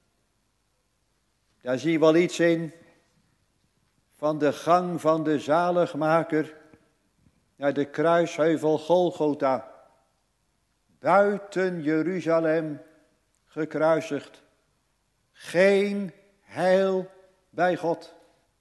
Daar zie je wel iets in van de gang van de zaligmaker naar de kruisheuvel Golgotha. Buiten Jeruzalem gekruisigd. Geen heil bij God.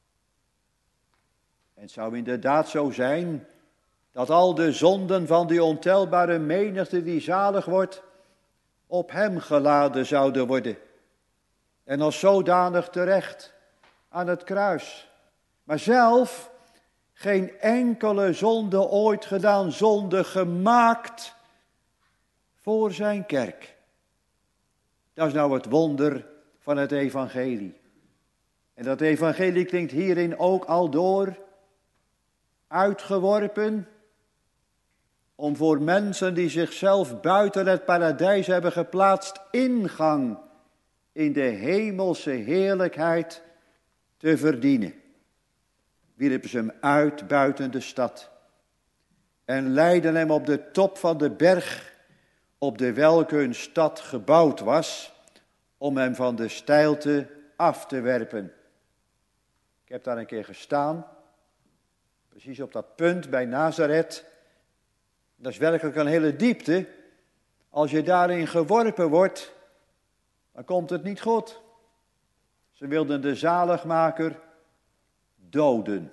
En het zou inderdaad zo zijn dat al de zonden van die ontelbare menigte die zalig wordt, op hem geladen zouden worden. En als zodanig terecht aan het kruis. Maar zelf geen enkele zonde ooit gedaan, zonde gemaakt voor zijn kerk. Dat is nou het wonder van het evangelie. En dat evangelie klinkt hierin ook al door. Uitgeworpen om voor mensen die zichzelf buiten het paradijs hebben geplaatst, ingang in de hemelse heerlijkheid te verdienen. Wierpen ze hem uit buiten de stad en leidden hem op de top van de berg op de welke hun stad gebouwd was, om hem van de steilte af te werpen. Ik heb daar een keer gestaan, precies op dat punt bij Nazareth. Dat is werkelijk een hele diepte. Als je daarin geworpen wordt, dan komt het niet goed. Ze wilden de zaligmaker doden.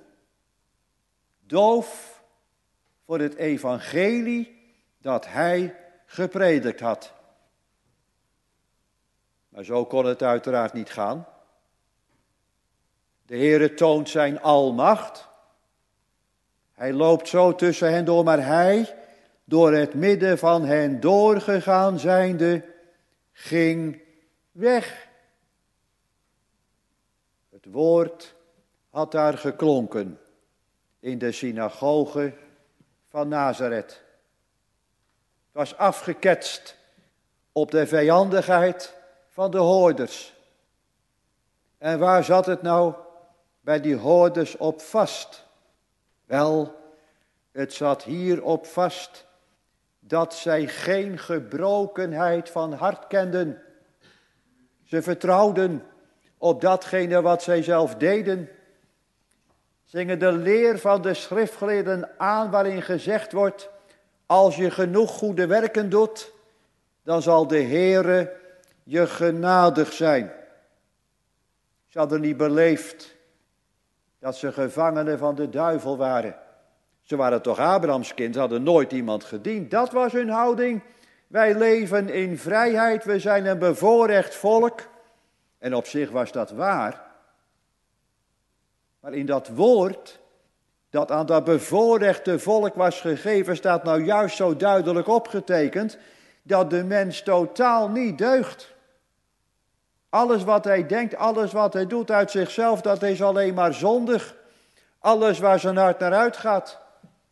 Doof voor het evangelie dat hij gepredikt had. Maar zo kon het uiteraard niet gaan. De Heere toont zijn almacht. Hij loopt zo tussen hen door, maar hij, door het midden van hen doorgegaan zijnde, ging weg. Het woord had daar geklonken in de synagoge van Nazareth. Het was afgeketst op de vijandigheid van de hoorders. En waar zat het nou bij die hoorders op vast? Wel, het zat hier op vast dat zij geen gebrokenheid van hart kenden. Ze vertrouwden op datgene wat zij zelf deden. Zingen de leer van de schriftgeleerden aan waarin gezegd wordt: als je genoeg goede werken doet, dan zal de Heere je genadig zijn. Ze hadden niet beleefd dat ze gevangenen van de duivel waren. Ze waren toch Abrahams kind, ze hadden nooit iemand gediend. Dat was hun houding. Wij leven in vrijheid, we zijn een bevoorrecht volk. En op zich was dat waar. Maar in dat woord dat aan dat bevoorrechte volk was gegeven, staat nou juist zo duidelijk opgetekend dat de mens totaal niet deugt. Alles wat hij denkt, alles wat hij doet uit zichzelf, dat is alleen maar zondig. Alles waar zijn hart naar uitgaat.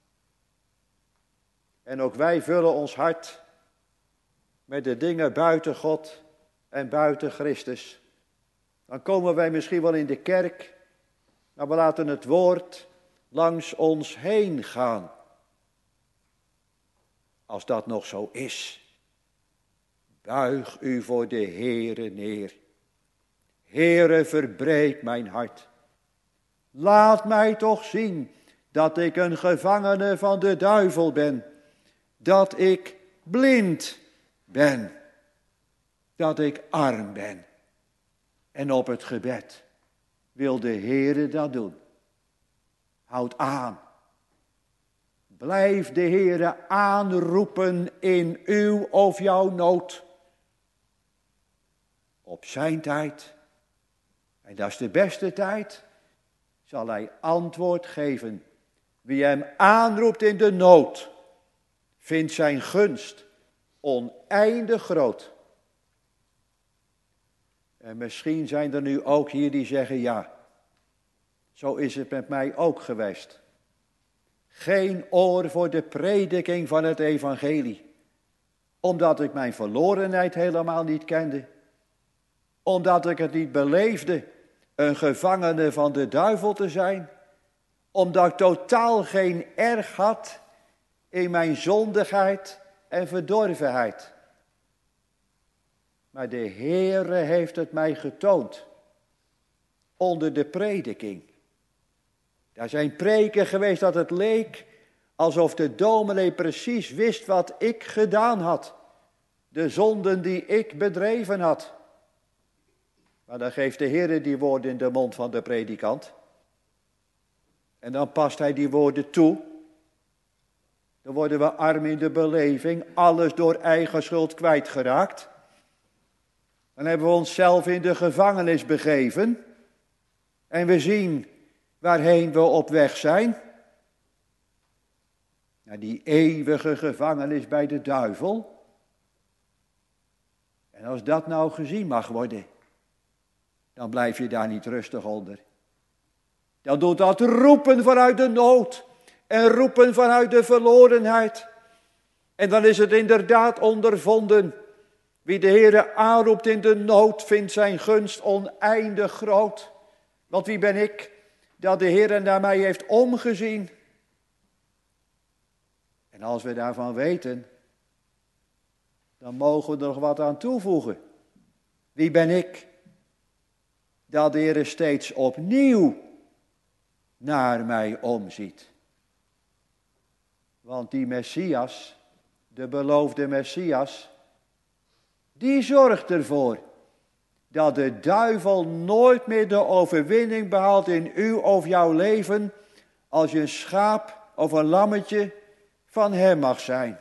En ook wij vullen ons hart met de dingen buiten God en buiten Christus. Dan komen wij misschien wel in de kerk, maar we laten het woord langs ons heen gaan. Als dat nog zo is, buig u voor de Heere neer. Heere, verbreek mijn hart. Laat mij toch zien dat ik een gevangene van de duivel ben. Dat ik blind ben. Dat ik arm ben. En op het gebed wil de Heere dat doen. Houd aan. Blijf de Heere aanroepen in uw of jouw nood. Op zijn tijd, en dat is de beste tijd, zal hij antwoord geven. Wie hem aanroept in de nood, vindt zijn gunst oneindig groot. En misschien zijn er nu ook hier die zeggen, ja, zo is het met mij ook geweest. Geen oor voor de prediking van het evangelie. Omdat ik mijn verlorenheid helemaal niet kende. Omdat ik het niet beleefde een gevangene van de duivel te zijn. Omdat ik totaal geen erg had in mijn zondigheid en verdorvenheid. Maar de Heere heeft het mij getoond. Onder de prediking. Daar zijn preken geweest dat het leek alsof de dominee precies wist wat ik gedaan had. De zonden die ik bedreven had. Maar dan geeft de Heere die woorden in de mond van de predikant. En dan past hij die woorden toe. Dan worden we arm in de beleving, alles door eigen schuld kwijtgeraakt. Dan hebben we onszelf in de gevangenis begeven. En we zien waarheen we op weg zijn. Naar die eeuwige gevangenis bij de duivel. En als dat nou gezien mag worden, dan blijf je daar niet rustig onder. Dan doet dat roepen vanuit de nood en roepen vanuit de verlorenheid. En dan is het inderdaad ondervonden. Wie de Heere aanroept in de nood, vindt zijn gunst oneindig groot. Want wie ben ik, dat de Heere naar mij heeft omgezien? En als we daarvan weten, dan mogen we er nog wat aan toevoegen. Wie ben ik, dat de Heere steeds opnieuw naar mij omziet? Want die Messias, de beloofde Messias, die zorgt ervoor dat de duivel nooit meer de overwinning behaalt in uw of jouw leven, als je een schaap of een lammetje van hem mag zijn.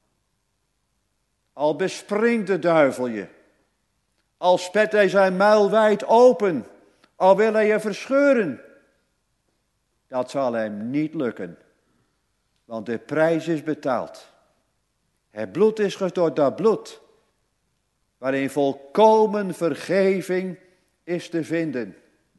Al bespringt de duivel je, al spet hij zijn muil wijd open, al wil hij je verscheuren, dat zal hem niet lukken, want de prijs is betaald. Het bloed is gestort, dat bloed, waarin volkomen vergeving is te vinden.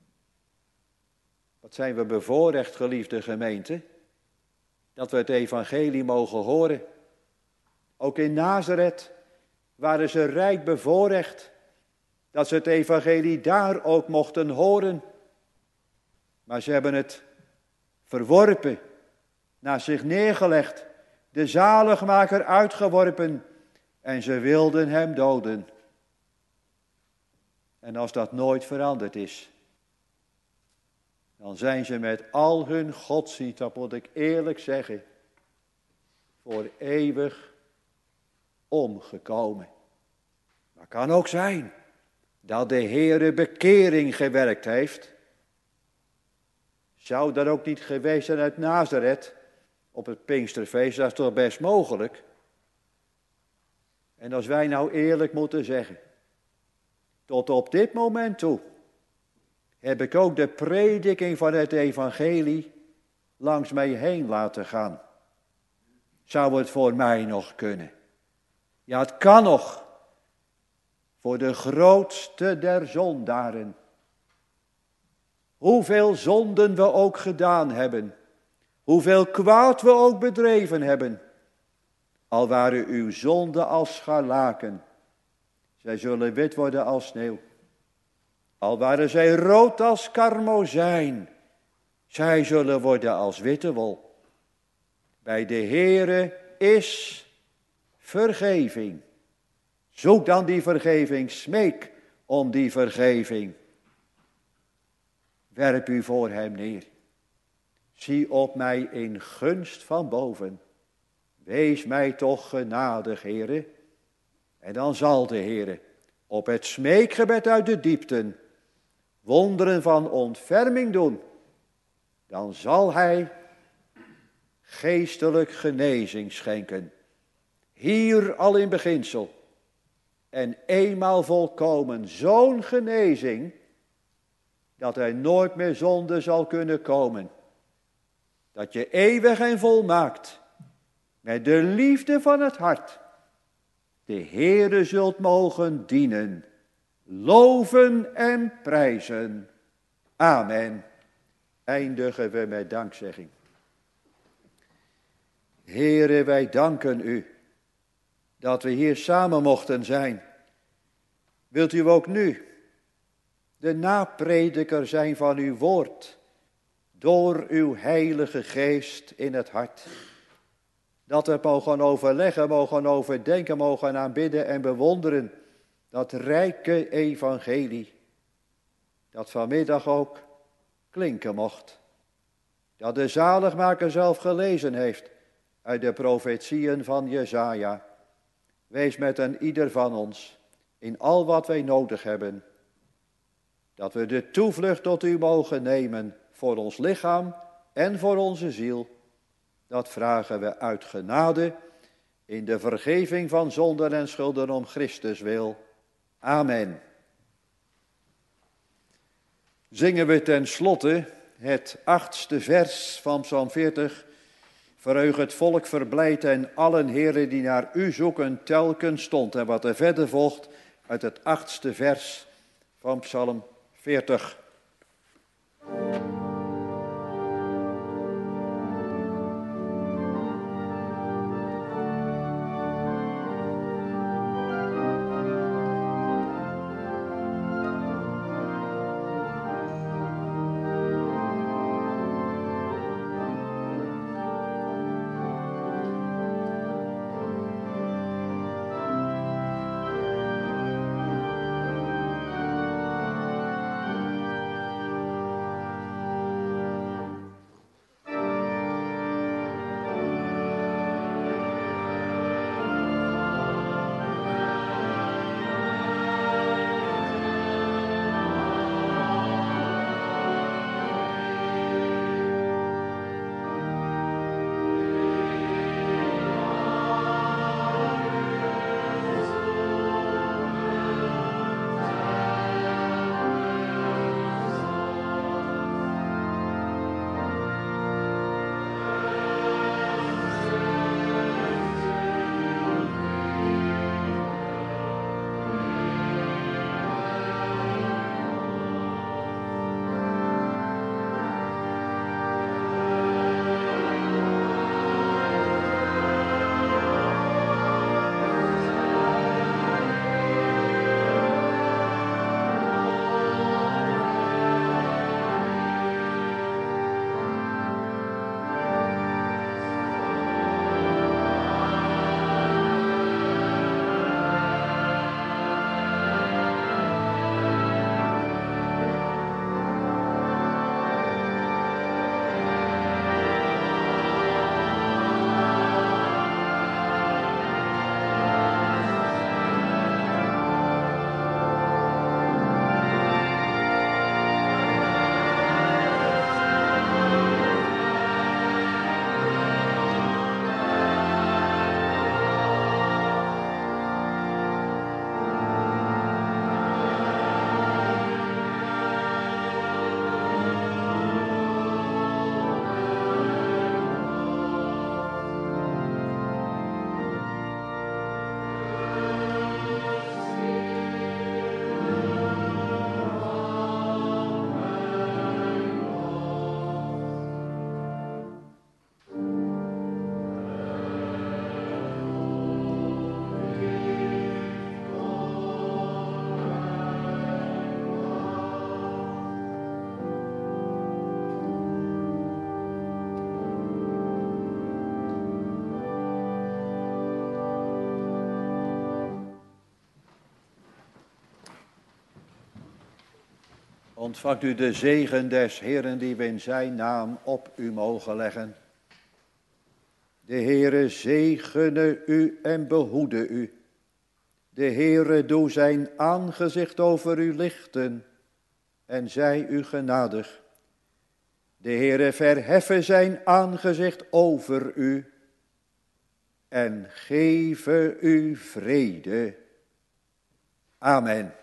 Wat zijn we bevoorrecht, geliefde gemeente, dat we het evangelie mogen horen. Ook in Nazareth waren ze rijk bevoorrecht, dat ze het evangelie daar ook mochten horen. Maar ze hebben het verworpen, naast zich neergelegd, de zaligmaker uitgeworpen en ze wilden hem doden. En als dat nooit veranderd is, dan zijn ze met al hun godsdienst, dat moet ik eerlijk zeggen, voor eeuwig omgekomen. Maar kan ook zijn dat de Heere bekering gewerkt heeft. Zou dat ook niet geweest zijn uit Nazareth op het Pinksterfeest? Dat is toch best mogelijk. En als wij nou eerlijk moeten zeggen, tot op dit moment toe heb ik ook de prediking van het evangelie langs mij heen laten gaan. Zou het voor mij nog kunnen? Ja, het kan nog. Voor de grootste der zondaren. Hoeveel zonden we ook gedaan hebben. Hoeveel kwaad we ook bedreven hebben. Al waren uw zonden als scharlaken. Zij zullen wit worden als sneeuw. Al waren zij rood als karmozijn. Zij zullen worden als witte wol. Bij de Heere is vergeving. Zoek dan die vergeving. Smeek om die vergeving. Werp u voor hem neer. Zie op mij in gunst van boven. Wees mij toch genadig, Heere. En dan zal de Heere op het smeekgebed uit de diepten wonderen van ontferming doen. Dan zal hij geestelijk genezing schenken. Hier al in beginsel. En eenmaal volkomen zo'n genezing, dat er nooit meer zonde zal kunnen komen. Dat je eeuwig en volmaakt, met de liefde van het hart, de Heere zult mogen dienen, loven en prijzen. Amen. Eindigen we met dankzegging. Heere, wij danken u dat we hier samen mochten zijn. Wilt u ook nu de naprediker zijn van uw woord, door uw heilige geest in het hart. Dat we mogen overleggen, mogen overdenken, mogen aanbidden en bewonderen dat rijke evangelie, dat vanmiddag ook klinken mocht. Dat de zaligmaker zelf gelezen heeft uit de profetieën van Jesaja. Wees met een ieder van ons in al wat wij nodig hebben. Dat we de toevlucht tot u mogen nemen voor ons lichaam en voor onze ziel. Dat vragen we uit genade in de vergeving van zonden en schulden om Christus wil. Amen. Zingen we ten slotte het achtste vers van Psalm veertig. Verheug het volk verblijd en allen heren die naar u zoeken telkens stond. En wat er verder volgt uit het achtste vers van Psalm veertig. Ontvangt u de zegen des Heeren die we in zijn naam op u mogen leggen. De Heere zegene u en behoede u. De Heere doe zijn aangezicht over u lichten en zij u genadig. De Heere verheffen zijn aangezicht over u en geven u vrede. Amen.